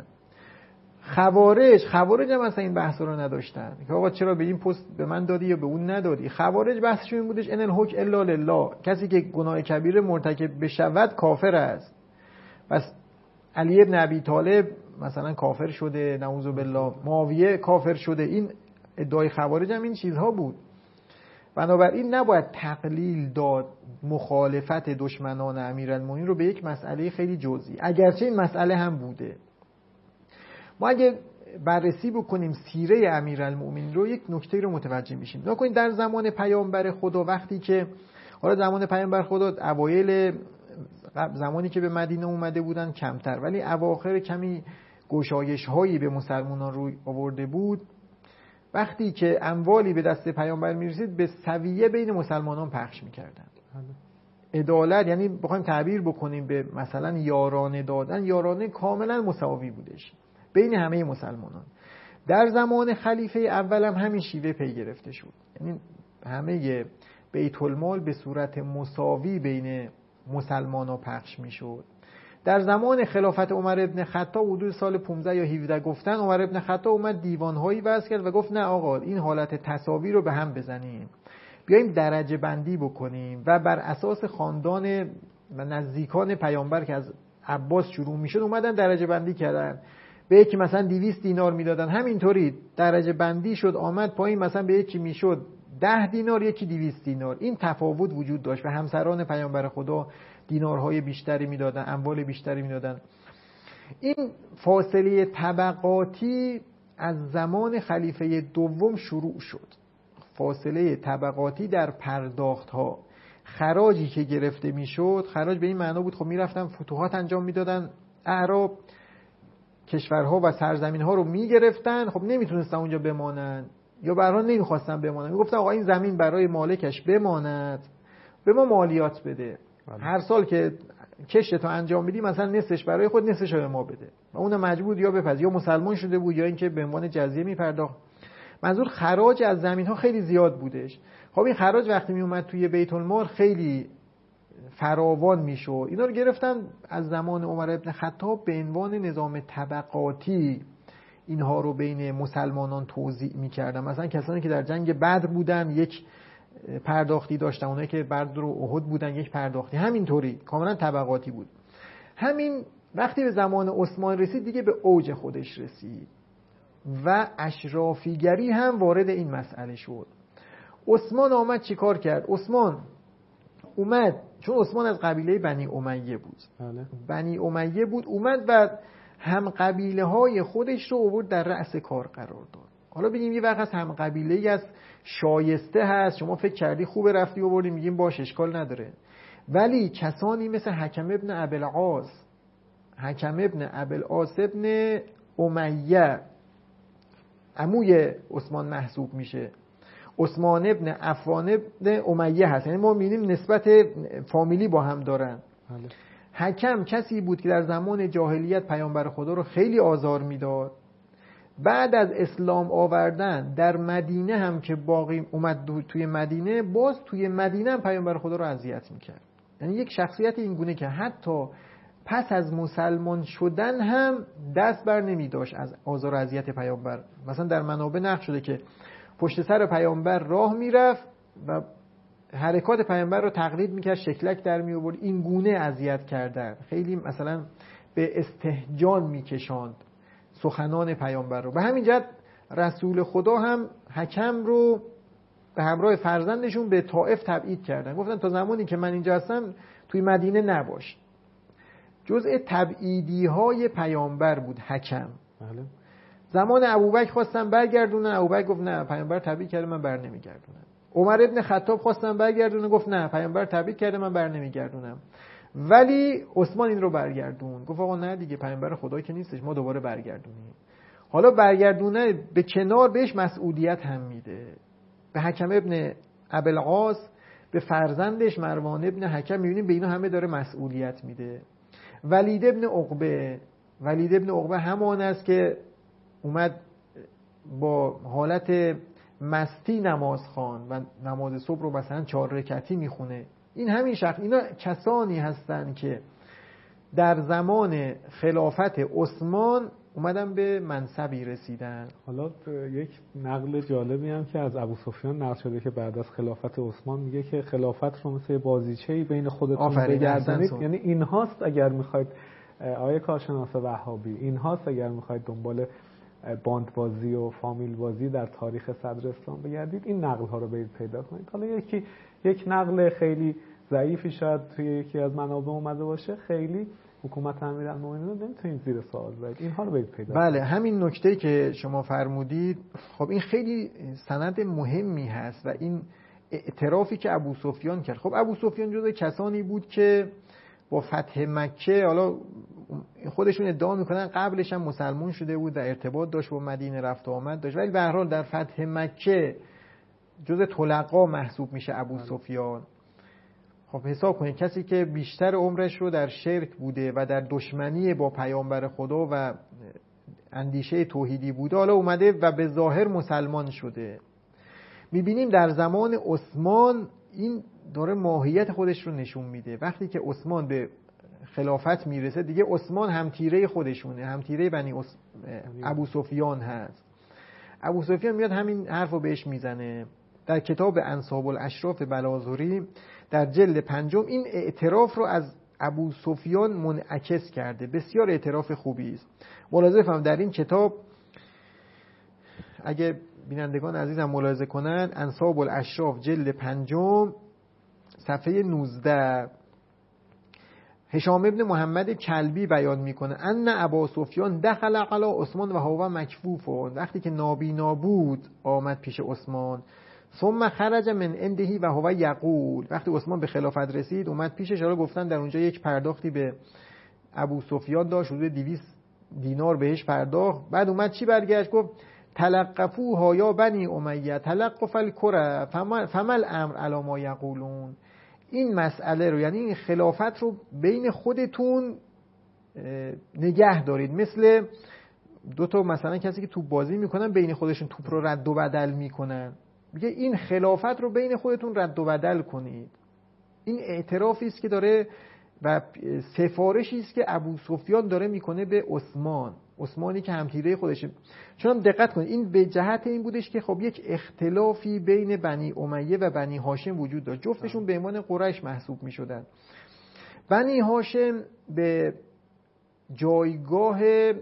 خوارج خوارج هم مثلا این بحثا رو نداشتن که آقا چرا به این پست به من دادی یا به اون ندادی. خوارج بحثشون این بودش ان الحکم الا لله، کسی که گناه کبیره مرتکب بشود کافر است. پس علی ابن ابی طالب مثلا کافر شده، نعوذ بالله، معاویه کافر شده. این ادعای خوارج هم این چیزها بود. بنابراین نباید تقلیل داد مخالفت دشمنان امیرالمومنین رو به یک مسئله خیلی جزئی، اگرچه این مسئله هم بوده. ما اگه بررسی بکنیم سیره امیرالمومنین رو یک نکته رو متوجه میشیم. نکنید در زمان پیامبر خدا، وقتی که حالا زمان پیامبر خدا اوایل زمانی که به مدینه اومده بودن کمتر، ولی اواخر کمی گشایش هایی به مسلمانان روی آورده بود، وقتی که اموالی به دست پیامبر میرسید به سویه بین مسلمانان پخش میکردن. عدالت، یعنی بخوایم تعبیر بکنیم به مثلا یارانه دادن، یارانه کاملا مساوی بودش بین همه مسلمانان. در زمان خلیفه اول هم همین شیوه پی گرفته شد، یعنی همه بیت المال به صورت مساوی بین مسلمانان پخش میشد. در زمان خلافت عمر ابن خطاب حدود سال پانزده یا هفده گفتن، عمر ابن خطاب اومد دیوانهایی وضع کرد و گفت نه آقا این حالت تساوی رو به هم بزنیم، بیایم درجه بندی بکنیم و بر اساس خاندان و نزدیکان پیامبر که از عباس شروع میشد اومدن درجه بندی کردن. به یکی مثلا دویست دینار میدادن، همینطوری درجه بندی شد، آمد پایین، مثلا به یکی میشد ده دینار، یکی دویست دینار. این تفاوت وجود داشت و همسران پیامبر خدا دینارهای بیشتری میدادن، اموال بیشتری میدادن. این فاصله طبقاتی از زمان خلیفه دوم شروع شد. فاصله طبقاتی در پرداخت ها، خراجی که گرفته میشد، خراج به این معنا بود خب میرفتن فتوحات انجام میدادن، اعراب کشورها و سرزمین ها رو میگرفتن، خب نمیتونستن اونجا بمانن یا برها نمیخواستن بمانن، میگفتن آقا این زمین برای مالکش بماند، به ما مالیات بده. بله. هر سال که کشتو انجام میدی مثلا نصفش برای خود، نصفش به ما بده. و اون مجبور یا بپذیر، یا مسلمان شده بود یا اینکه به عنوان جزیه میپرداخت. منظور خراج از زمین ها خیلی زیاد بودش. خب این خراج وقتی می اومد توی بیت المال خیلی فراوان میشد. اینا رو گرفتن از زمان عمر ابن خطاب به عنوان نظام طبقاتی اینها رو بین مسلمانان توزیع میکردن. مثلا کسانی که در جنگ بدر بودن یک پرداختی داشتن، اونایی که بدر و احد بودن یک پرداختی، همینطوری کاملا طبقاتی بود. همین وقتی به زمان عثمان رسید دیگه به اوج خودش رسید و اشرافیگری هم وارد این مسئله شد. عثمان آمد چیکار کرد؟ عثمان اومد، چون عثمان از قبیله بنی امیه بود، بله. بنی امیه بود، اومد و هم قبیله های خودش رو آورد در رأس کار قرار داد. حالا بگیم یه وقت هم قبیله از شایسته هست، شما فکر کردی خوبه رفتی آوردی، میگیم باشه اشکال نداره، ولی کسانی مثل حکم ابن ابوالعاص، حکم ابن ابوالعاص ابن امیه عموی عثمان محسوب میشه، عثمان ابن عفان ابن امیه هست، یعنی ما می‌بینیم نسبت فامیلی با هم دارن. بله. حکم کسی بود که در زمان جاهلیت پیامبر خدا رو خیلی آزار میداد. بعد از اسلام آوردن در مدینه هم که باقی اومد توی مدینه، باز توی مدینه هم پیامبر خدا رو اذیت میکرد. یعنی یک شخصیت این گونه که حتی پس از مسلمان شدن هم دست بر نمی داشت از آزار و اذیت پیامبر. مثلا در منابع نقل شده که پشت سر پیامبر راه میرفت و حرکات پیامبر رو تقلید میکرد، شکلک در می آورد، این گونه اذیت کردن، خیلی مثلا به استهجان میکشاند سخنان پیامبر رو. به همین جهت رسول خدا هم حکم رو به همراه فرزندشون به طائف تبعید کردن، گفتن تا زمانی که من اینجا هستم توی مدینه نباش. جزء تبعیدی های پیامبر بود حکم. بله. زمان ابوبکر خواستن برگردونن، ابوبکر گفت نه، پیامبر تبعید کرده، من بر نمیگردونم. عمر ابن خطاب خواستن برگردونه، گفت نه، پیامبر تبعید کرده، من بر نمیگردونم. ولی عثمان این رو برگردون، گفت آقا نه دیگه، پیامبر خدا که نیستش، ما دوباره برگردونیم. حالا برگردونه به کنار بهش مسئولیت هم میده. به حکم ابن ابوالعاص، به فرزندش مروان ابن حکم، میبینیم به اینا همه داره مسئولیت میده. ولید ابن عقبه، ولید ابن عقبه همان است که اومد با حالت مستی نماز خوان و نماز صبح رو مثلا چهار رکعتی میخونه. این همین شخص، اینا کسانی هستن که در زمان خلافت عثمان اومدن به منصبی رسیدن. حالا یک نقل جالبی هم که از ابو سفیان نقل شده که بعد از خلافت عثمان میگه که خلافت رو مثل بازیچه‌ای بین خودتون بگردانید. یعنی این هاست اگر میخواید آیه کارشناس وهابی، این هاست اگر میخواید دنبال باند بازی و فامیل بازی در تاریخ صدر اسلام بگردید، این نقل ها رو برید پیدا کنید. حالا یکی یک نقل خیلی ضعیفی شاید توی یکی از منابع اومده باشه، خیلی حکومت امیرالمومنین رو نمیتونید زیر سوال ببرید. اینها رو برید پیدا کنید. بله، همین نکته که شما فرمودید، خب این خیلی سند مهمی هست و این اعترافی که ابو سفیان کرد. خب ابو سفیان جزو کسانی بود که با فتح مکه، حالا خودشون ادعا میکنن قبلش هم مسلمان شده بود و ارتباط داشت با مدینه، رفت و آمد داشت، ولی به هر حال در فتح مکه جزء طلقا محسوب میشه ابو سفیان. خب حساب کنید کسی که بیشتر عمرش رو در شرک بوده و در دشمنی با پیامبر خدا و اندیشه توحیدی بوده، حالا اومده و به ظاهر مسلمان شده. میبینیم در زمان عثمان این داره ماهیت خودش رو نشون میده. وقتی که عثمان به خلافت میرسه دیگه عثمان هم تیره خودشونه، هم تیره بنی عث... ابو سفیان هست. ابو سفیان میاد همین حرف رو بهش میزنه. در کتاب انساب الاشراف بلاذری در جلد پنجم این اعتراف رو از ابو سفیان منعکس کرده. بسیار اعتراف خوبی است. ملاحظه فرمایید در این کتاب، اگه بینندگان عزیزم ملاحظه کنن، انساب الاشراف جلد پنجم صفحه نوزده، هشام ابن محمد کلبی بیان میکنه ان ابا سفیان دخل علی عثمان و هو مکفوف. وقتی که نابینا بود آمد پیش عثمان. ثم خرج من عنده و هو یقول. وقتی عثمان به خلافت رسید اومد پیشش، حالا گفتن در اونجا یک پرداختی به ابو سفیان داشت، حدود دویست دینار بهش پرداخت. بعد اومد چی برگشت گفت تلقفوها یا بنی امیه تلقف الکره فمل امر علی ما یقولون. این مسئله رو، یعنی این خلافت رو بین خودتون نگه دارید. مثل دو تا مثلا کسی که توپ بازی میکنن بین خودشون توپ رو رد و بدل میکنن، میگه این خلافت رو بین خودتون رد و بدل کنید. این اعترافی است که داره و سفارشی است که ابو سفیان داره میکنه به عثمان، عثمانی که همتیره خودشه. چون دقت کنید این به جهت این بودش که خب یک اختلافی بین بنی امیه و بنی هاشم وجود داشت. جفتشون به عنوان قریش محسوب میشدن. بنی هاشم به جایگاه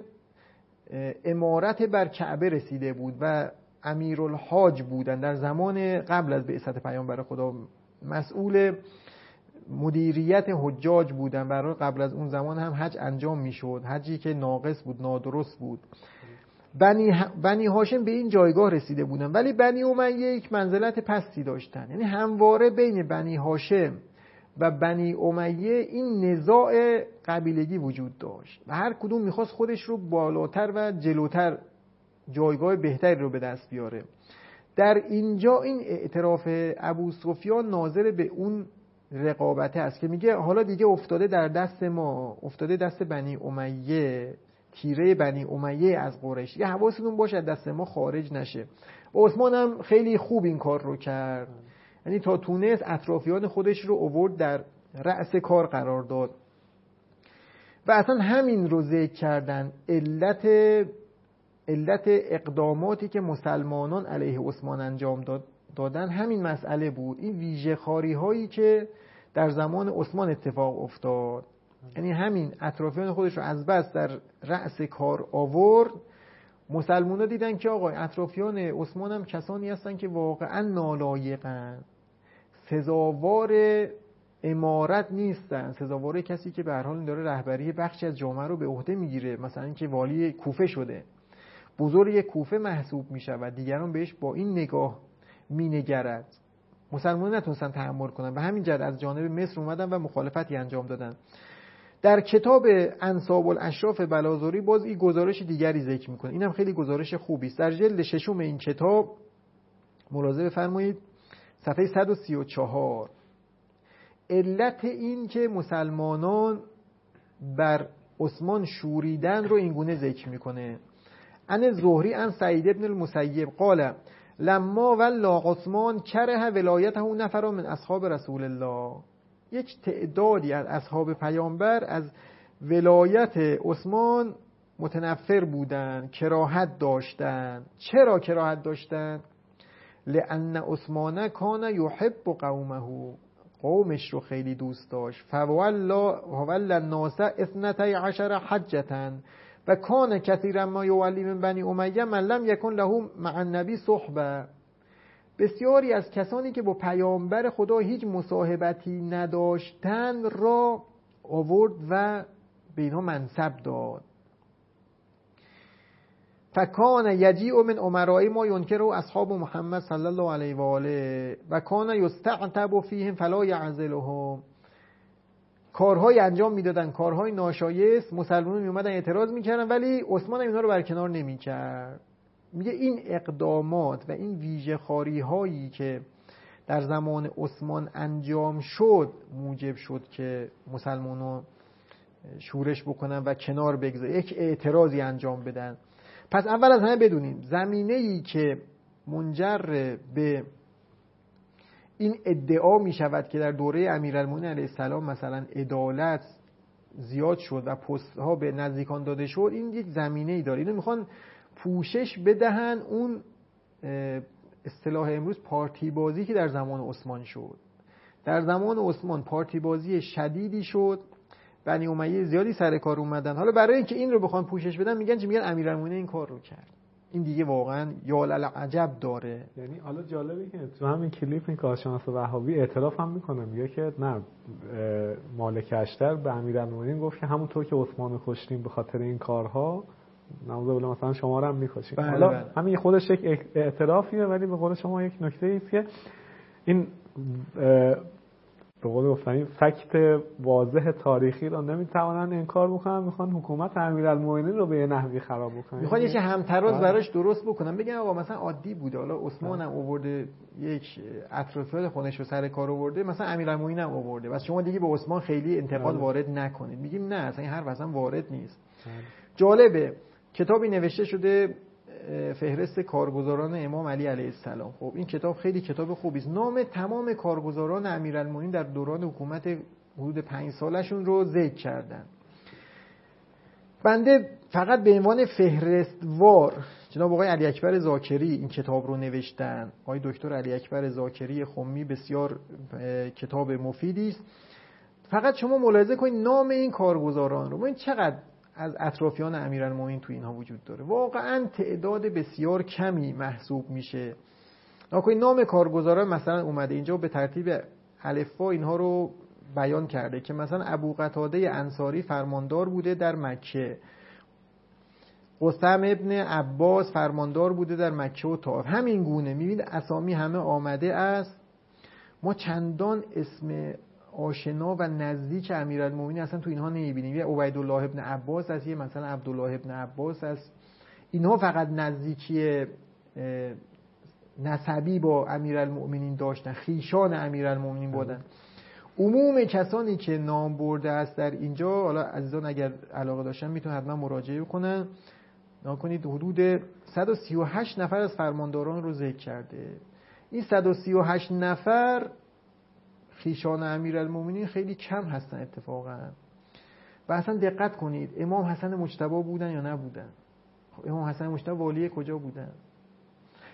امارت بر کعبه رسیده بود و امیرالحاج بودن. در زمان قبل از بعثت پیامبر خدا مسئول مدیریت حجاج بودن. برای قبل از اون زمان هم حج انجام میشد، حجی که ناقص بود، نادرست بود. بنی, ه... بنی هاشم به این جایگاه رسیده بودن، ولی بنی امیه یک منزلت پستی داشتن. یعنی همواره بین بنی هاشم و بنی امیه این نزاع قبیلگی وجود داشت و هر کدوم میخواست خودش رو بالاتر و جلوتر، جایگاه بهتری رو به دست بیاره. در اینجا این اعتراف ابو سفیان ناظر به اون رقابته است که میگه حالا دیگه افتاده در دست ما، افتاده دست بنی امیه، تیره بنی امیه از قریش، یه حواستون باشه دست ما خارج نشه. عثمان هم خیلی خوب این کار رو کرد، یعنی تا تونست اطرافیان خودش رو آورد در رأس کار قرار داد و اصلا همین رو ذکر کردن علت علت اقداماتی که مسلمانان علیه عثمان انجام داد دادن همین مسئله بود، این ویژه خاری هایی که در زمان عثمان اتفاق افتاد. یعنی همین اطرافیان خودش رو از بس در رأس کار آورد، مسلمان‌ها دیدن که آقا اطرافیان عثمان هم کسانی هستن که واقعا نالایقن، سزاوار امارت نیستن، سزاوار کسی که به هر حال داره رهبری بخشی از جامعه رو به عهده میگیره، مثلا که والی کوفه شده، بزرگ کوفه محسوب میشه و دیگران بهش با این نگاه مینگرد. مسلمانان نتونستن تحمل کنن، به همین جهت از جانب مصر اومدن و مخالفتی انجام دادن. در کتاب انساب الاشراف بلازوری باز این گزارش دیگری ذکر میکنه، اینم خیلی گزارش خوبی است. در جلد ششم این کتاب ملاحظه بفرمایید صفحه صد و سی و چهار، علت این که مسلمانان بر عثمان شوریدن رو اینگونه ذکر میکنه. ان زهری ان سعید ابن المسیب قال لما ولا عثمان کره ولایته نفر من اصحاب رسول الله، یک تعدادی از اصحاب پیامبر از ولایت عثمان متنفر بودن، کراهت داشتن. چرا کراهت داشتن؟ لأن عثمان کان یحب قومه، قومش رو خیلی دوست داشت. فولا ولا الناس اثنتی عشر حجة و کان کثیرا ما یولی من بنی امیه من لم یکن له مع النبی صحبه. بسیاری از کسانی که با پیامبر خدا هیچ مصاحبتی نداشتند را آورد و به اینها منصب داد. فکان یجیء من امراء ما ینکره اصحاب محمد صلی الله علیه و آله و کان یستعتب فیهم فلا یعزلهم. کارهای انجام میدادن، کارهای ناشایست، مسلمانان میومدن اعتراض میکردن ولی عثمان اینا رو برکنار نمیکرد. میگه این اقدامات و این ویژه خاری هایی که در زمان عثمان انجام شد موجب شد که مسلمانان شورش بکنن و کنار بگذارن، یک اعتراضی انجام بدن. پس اول از همه بدونیم زمینه‌ای که منجر به این ادعا می شود که در دوره امیرالمومنین علیه السلام مثلا عدالت زیاد شد و پست ها به نزدیکان داده شد، این یک زمینه‌ای داره. اینو میخوان پوشش بدهن اون اصطلاح امروز پارتی بازی که در زمان عثمان شد. در زمان عثمان پارتی بازی شدیدی شد، بنی امیه زیادی سر کار اومدن. حالا برای اینکه این رو بخوان پوشش بدن میگن چی؟ میگن امیرالمومنین این کار رو کرد. این دیگه واقعا یا للعجب داره. یعنی حالا جالبه که تو همین کلیپ این کارشناس وهابی اعتراف هم میکنه، میگه که نه مالک اشتر به امیرالمومنین گفت که همونطور که عثمان کشتیم به خاطر این کارها نماز بولا مثلا شما رو هم میکشیم. حالا بله. همین خودش یک اعترافیه، ولی به قول شما یک نکته ایست که این به قول گفتنی فکت واضح تاریخی رو نمیتوانن انکار بکنن، میخوان حکومت امیرالمومنین رو به یه نحوی خراب بکنن، میخوان یه چه همتراز براش درست بکنن، بگن آقا مثلا عادی بوده، حالا عثمان هم آورده یک اطرافیان خودش رو سر کار آورده، مثلا امیرالمومنین هم آورده، بس شما دیگه به عثمان خیلی انتقاد وارد نکنید. میگیم نه، اصلا این حرف اصلا وارد نیست. جالبه کتابی نوشته شده فهرست کارگزاران امام علی علیه السلام. خب این کتاب خیلی کتاب خوبی است. نام تمام کارگزاران امیرالمومنین در دوران حکومت حدود پنج سالشون رو ذکر کردن. بنده فقط به عنوان فهرستوار جناب آقای علی اکبر زاکری این کتاب رو نوشتن. آقای دکتر علی اکبر زاکری خمی بسیار کتاب مفیدی است. فقط شما ملاحظه کنید نام این کارگزاران رو، ببین چقدر از اطرافیان امیرالمومنین تو اینها وجود داره. واقعا تعداد بسیار کمی محسوب میشه. ناکنید نام کارگزاران مثلا اومده اینجا به ترتیب الفبا اینها رو بیان کرده که مثلا ابو قتاده انصاری فرماندار بوده در مکه، قسم ابن عباس فرماندار بوده در مکه و طائف. همین گونه میبینید اسامی همه آمده است. ما چندان اسم آشنا و نزدیک امیرالمومنین اصلا تو اینها نمیبینیم. یه عبیدالله ابن عباس از یه مثلا عبدالله ابن عباس است. اینها فقط نزدیکی نسبی با امیرالمومنین داشتن، خیشان امیرالمومنین بودن. عموم کسانی که نام برده است در اینجا، حالا عزیزان اگر علاقه داشتن میتونن حتما مراجعه کنن. نکنید حدود صد و سی و هشت نفر از فرمانداران رو ذکر کرده. این صد و سی و هشت نفر خیشان امیرالمومنین خیلی کم هستن اتفاقا. و اصلا دقت کنید امام حسن مجتبی بودن یا نبودن؟ امام حسن مجتبی والی کجا بودن؟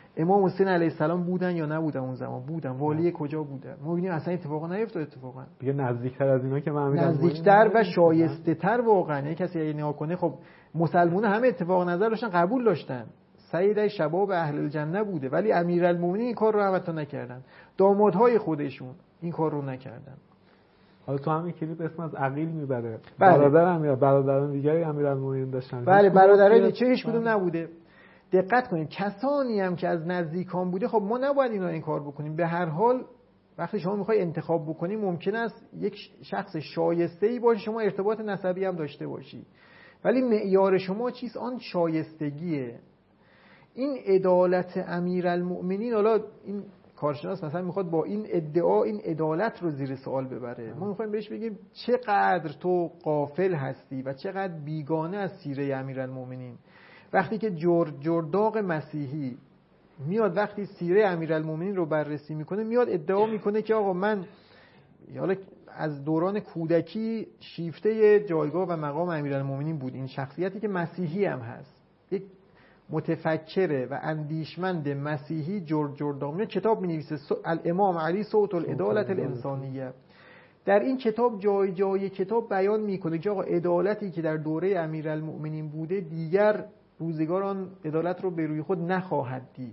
امام حسین علیه السلام بودن یا نبودن اون زمان؟ بودن. والی کجا بودن؟ ما ببینیم اصلا اتفاقا نیفتاد. اتفاقا دیگه نزدیکتر از اینا که من نزدیکتر و شایسته تر واقعا. یک کسی اگه نگاه کنه خب مسلمون همه اتفاق نظر داشتن، قبول داشتن، سید شباب اهل الجنه بوده، ولی امیرالمومنین این کار رو البته نکردن. دامادهای خودشون این کار رو نکردن. حالا تو همین کلیپ اسم از عقیل میبره. بله. برادر امیر برادران دیگری امیرالمومنین داشتن. بله برادرای چه هیچ کدوم نبوده. دقت کنید کسانی هم که از نزدیکان بوده، خب ما نباید اینا این کار بکنیم. به هر حال وقتی شما میخوای انتخاب بکنی ممکن است یک شخص شایسته‌ای باشه، شما ارتباط نسبی هم داشته باشی، ولی معیار شما چیست؟ آن شایستگیه. این عدالت امیرالمؤمنین، حالا این کارشناس مثلا میخواد با این ادعا این عدالت رو زیر سوال ببره. ما میخوایم بهش بگیم چقدر تو غافل هستی و چقدر بیگانه از سیره امیرالمؤمنین. وقتی که جور جرداق مسیحی میاد وقتی سیره امیرالمؤمنین رو بررسی میکنه، میاد ادعا میکنه که آقا من حالا از دوران کودکی شیفته جایگاه و مقام امیرالمؤمنین بود. این شخصیتی که مسیحی هم هست، یک متفکر و اندیشمند مسیحی، جورج جرداق، کتاب می‌نویسه الامام علی صوت العدالت الانسانیه. در این کتاب جای جای کتاب بیان میکنه که آقا عدالتی که در دوره امیرالمؤمنین بوده دیگر روزگار آن عدالت رو به روی خود نخواهد دید.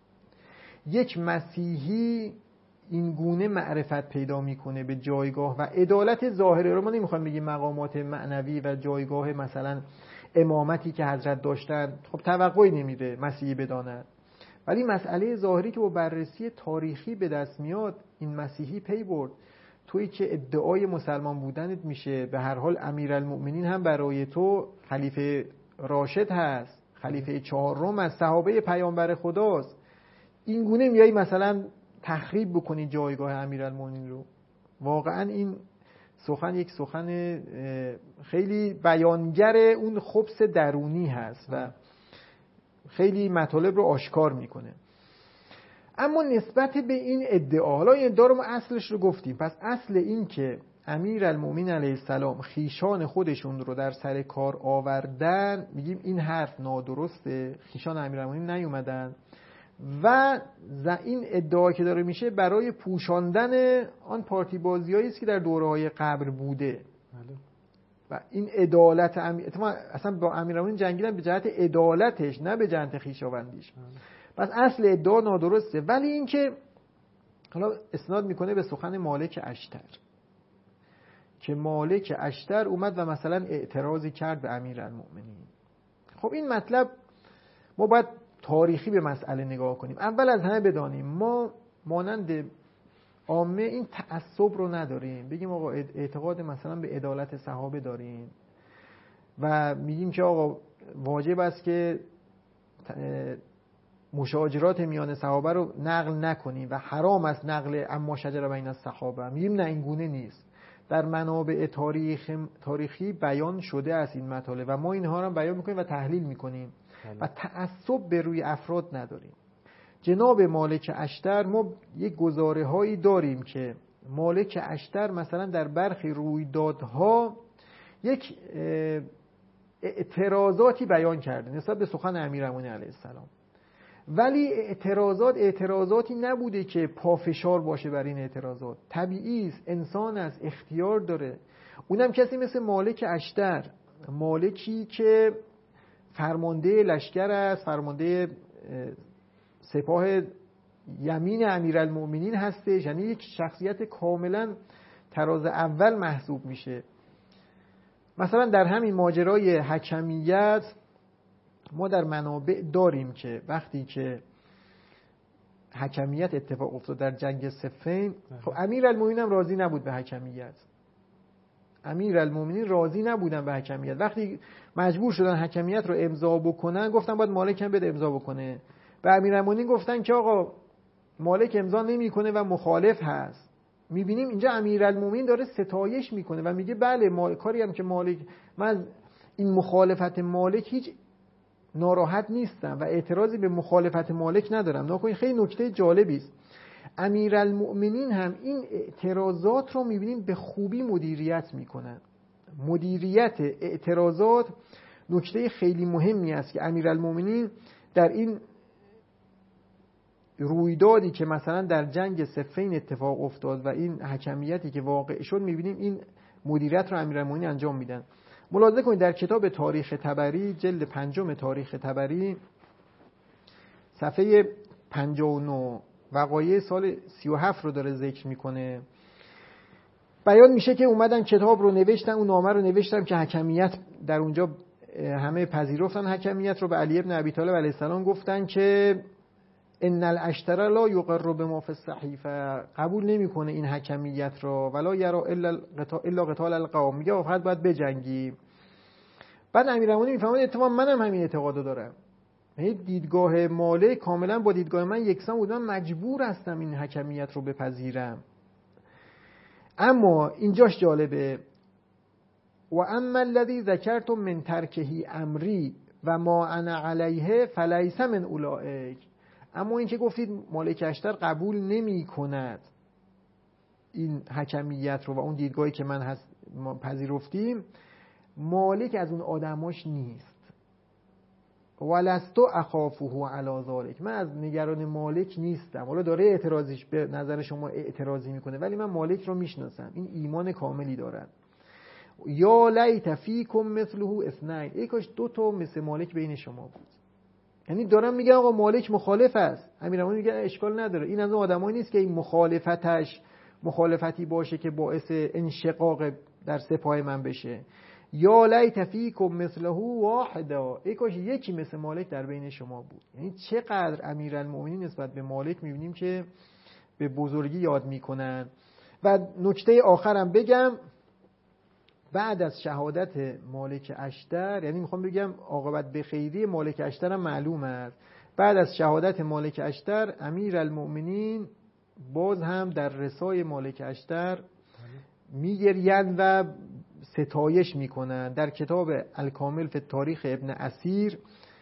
یک مسیحی این گونه معرفت پیدا میکنه به جایگاه و عدالت ظاهره رو. ما نمیخوایم بگیم مقامات معنوی و جایگاه مثلا امامتی که حضرت داشتن، خب توقعی نمیده مسیحی بداند، ولی مسئله ظاهری که با بررسی تاریخی به دست میاد، این مسیحی پی برد تویی که ادعای مسلمان بودنت میشه، به هر حال امیرالمؤمنین هم برای تو خلیفه راشد هست، خلیفه چهارم از صحابه پیامبر خداست، این گونه میای مثلا تخریب بکنی جایگاه امیرالمؤمنین رو. واقعا این سخن یک سخن خیلی بیانگر اون خبث درونی هست و خیلی مطالب رو آشکار میکنه. اما نسبت به این ادعا، حالا این ادعا رو ما اصلش رو گفتیم. پس اصل این که امیرالمؤمنین علیه السلام خیشان خودشون رو در سر کار آوردن، میگیم این حرف نادرسته، خیشان امیرالمؤمنین نیومدن و این ادعا که داره میشه برای پوشاندن آن پارتی بازیایی است که در دوره‌های قبل بوده. و این عدالت امیر... اصلا با امیرالمؤمنین جنگیدن به جهت عدالتش، نه به جهت خویشاوندیش. پس اصل ادعا نادرسته. ولی این که حالا اسناد میکنه به سخن مالک اشتر که مالک اشتر اومد و مثلا اعتراضی کرد به امیرالمؤمنین. خب این مطلب ما باید تاریخی به مسئله نگاه کنیم. اول از همه بدانیم ما مانند عامه این تعصب رو نداریم، بگیم آقا اعتقاد مثلا به عدالت صحابه داریم و میگیم که آقا واجب است که مشاجرات میان صحابه رو نقل نکنیم و حرام است نقل اما شجر بین الصحابه. میگیم نه، این گونه نیست. در منابع تاریخ تاریخی بیان شده است این مطالب و ما اینها رو بیان میکنیم و تحلیل میکنیم و تعصب به روی افراد نداریم. جناب مالک اشتر، ما یک گزاره هایی داریم که مالک اشتر مثلا در برخی رویدادها یک اعتراضاتی بیان کرده نسبت به سخن امیرالمؤمنین علیه السلام، ولی اعتراضات اعتراضاتی نبوده که پافشار باشه بر این اعتراضات. طبیعی است، انسان است، اختیار داره. اونم کسی مثل مالک اشتر، مالکی که فرمانده لشکر است، فرمانده سپاه یمین امیرالمؤمنین هستش، یعنی یک شخصیت کاملا تراز اول محسوب میشه. مثلا در همین ماجرای حکمیت ما در منابع داریم که وقتی که حکمیت اتفاق افتاد در جنگ صفین، خب امیرالمؤمنین هم راضی نبود به حکمیت. امیرالمؤمنین راضی نبودن به حکمیت. وقتی مجبور شدن حکمیت رو امضا بکنن، گفتن باید مالک هم بده امضا بکنه. و امیرالمؤمنین گفتن که آقا مالک امضا نمیکنه و مخالف هست. میبینیم اینجا امیرالمؤمنین داره ستایش میکنه و میگه بله مال... کاری هم که مالک، من از این مخالفت مالک هیچ ناراحت نیستم و اعتراضی به مخالفت مالک ندارم. نکنید خیلی نکته جالبی است. امیرالمؤمنین هم این اعتراضات رو میبینیم به خوبی مدیریت میکنن. مدیریت اعتراضات نکته خیلی مهمی است که امیرالمؤمنین در این رویدادی که مثلا در جنگ صفین اتفاق افتاد و این حکمیتی که واقع شد، می‌بینیم این مدیریت رو امیرالمومنین انجام میدن. ملاحظه کنید در کتاب تاریخ طبری، جلد پنجم تاریخ طبری، صفحه پنجاه و نه وقایع سال سی و هفت رو داره ذکر میکنه. بیان میشه که اومدن کتاب رو نوشتن، اون نامه رو نوشتن که حکمیت در اونجا همه پذیرفتن حکمیت رو. به علی ابن ابی طالب علیه السلام گفتن که ان الاشتر لا یقر بما فی الصحیفه، قبول نمیکنه این حکمیت رو، ولا یرا الا الا قتال القوم، میگه فقط باید بجنگی. بعد امیرالمومنین میفهمه اتفاقا منم همین اعتقادو دارم، یعنی دیدگاه مالک کاملا با دیدگاه من یکسان بود، من مجبور هستم این حکمیت رو بپذیرم. اما اینجاش جالبه، و اما الذی ذکرتم من ترکه امری و ما انا علیه فلیس من اولئک، اما این که گفتید مالک اشتر قبول نمی کند این حکمیت رو و اون دیدگاهی که من هست ما پذیرفتیم، مالک از اون آدماش نیست. ولستو اخافه علی ذلک، من از نگران مالک نیستم. حالا داره اعتراضیش به نظر شما اعتراضی میکنه، ولی من مالک رو میشناسم، این ایمان کاملی دارد. یا لیت فیکم مثله اثنین، ای کاش دو تا مثل مالک بین شما بود. یعنی دارم میگم آقا مالک مخالف است، امیرالمومنین میگه اشکال نداره، این از اون آدمایی نیست که این مخالفتش مخالفتی باشه که باعث انشقاق در سپاه من بشه. یا لیت فیکم مثله واحدا، ای کاش یکی مثل مالک در بین شما بود. یعنی چقدر امیرالمومنین نسبت به مالک میبینیم که به بزرگی یاد میکنن. و نکته آخرم بگم، بعد از شهادت مالک اشتر، یعنی میخوام بگم عاقبت به خیری مالک اشتر هم معلوم است، بعد از شهادت مالک اشتر امیرالمومنین باز هم در رسای مالک اشتر میگریند و ستایش میکنن. در کتاب الکامل فی تاریخ ابن اسیر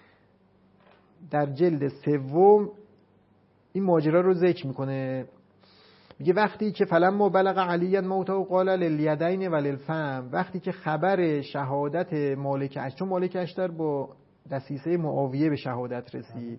در جلد سوم این ماجرا رو ذکر میکنه، میگه وقتی که فلما بلغ علی موت و قال للیدین و للفم، وقتی که خبر شهادت مالک اشتر، چون مالک اشتر با دسیسه معاویه به شهادت رسید،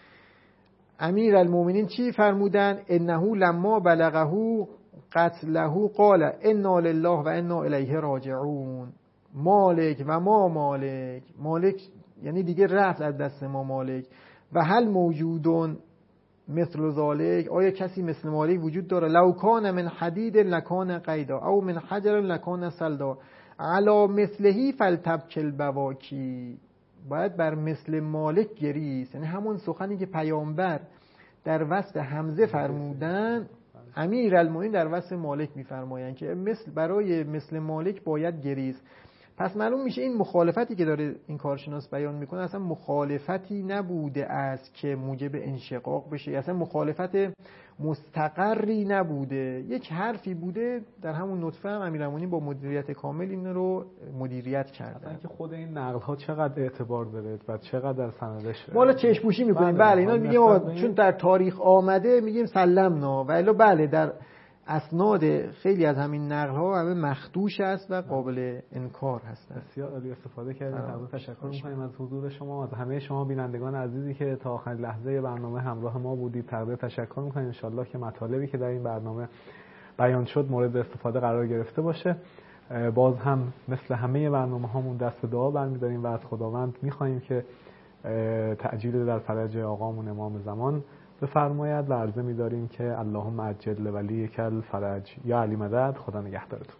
امیرالمومنین چی فرمودن؟ انه لما بلغه قتله قال انا لله و انا الیه راجعون. مالک و ما مالک، مالک یعنی دیگه رفت از دست ما مالک. و هل موجودون مثل ذالک، آیا کسی مثل مالک وجود داره؟ لو کان من حدید لکان قیدا او من حجر لکان سلدا علی مثلهی فلتبک البواکی، باید بر مثل مالک گریست. یعنی همون سخنی که پیامبر در وصف حمزه فرمودن، امیرالمومنین در وصف مالک میفرمایند که مثل برای مثل مالک باید گریست. پس معلوم میشه این مخالفتی که داره این کارشناس بیان میکنه اصلا مخالفتی نبوده است که موجب انشقاق بشه، اصلا مخالفت مستقری نبوده، یک حرفی بوده. در همون نطفه هم امیرالمومنین با مدیریت کامل این رو مدیریت کرده. اصلا که خود این نقل ها چقدر اعتبار داره و چقدر در سندش ما الان چشم‌پوشی میکنیم، بله, بله اینا میگیم چون در تاریخ آمده میگیم سلمنا، ولی بله در اسناد خیلی از همین نقل ها همه مخدوش است و قابل انکار هست. بسیار عالی استفاده کردید. تقدیم تشکر می‌کنیم از حضور شما، از همه شما بینندگان عزیزی که تا آخرین لحظه برنامه همراه ما بودید. تقدیم تشکر می‌کنیم. ان شاءالله که مطالبی که در این برنامه بیان شد مورد استفاده قرار گرفته باشه. باز هم مثل همه برنامه‌هامون دست دعا برمی‌داریم و از خداوند می‌خوایم که تعجیل در فرج آقامون امام زمان بفرماید و عرضه می‌داریم که اللهم عجل ولیک الفرج. یا علی مدد. خدا نگهدارتون.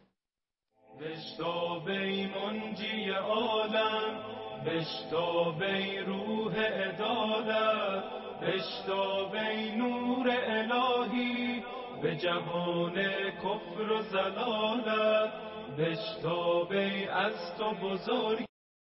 بشتابی منجی عالم، بشتابی روح عدالت، بشتابی نور الهی به جهان کفر و زلالت، بشتابی از تو بزرگ،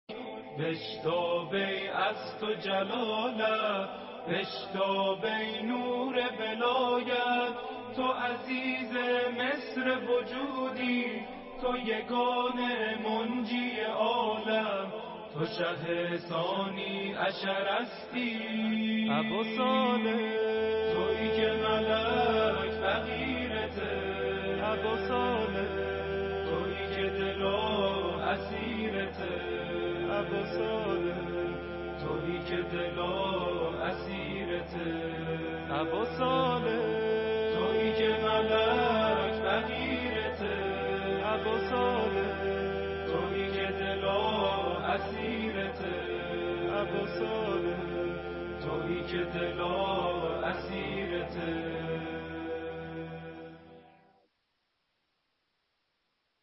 بشتابی از تو جلالت، بشتابی نور ولایت. تو عزیز مصر وجودی، تو یگانه منجی عالم، تو شه ثانی اشرستی ابو صالح، تویی که ملک فقیرته ابو صالح، تویی که دلا اسیرته ابو صالح، تویی که دلا اسیرته. ابا صالح تویی که ملک فقیرته ابا صالح تویی که دلا اسیرته ابا صالح تویی که دلا اسیرته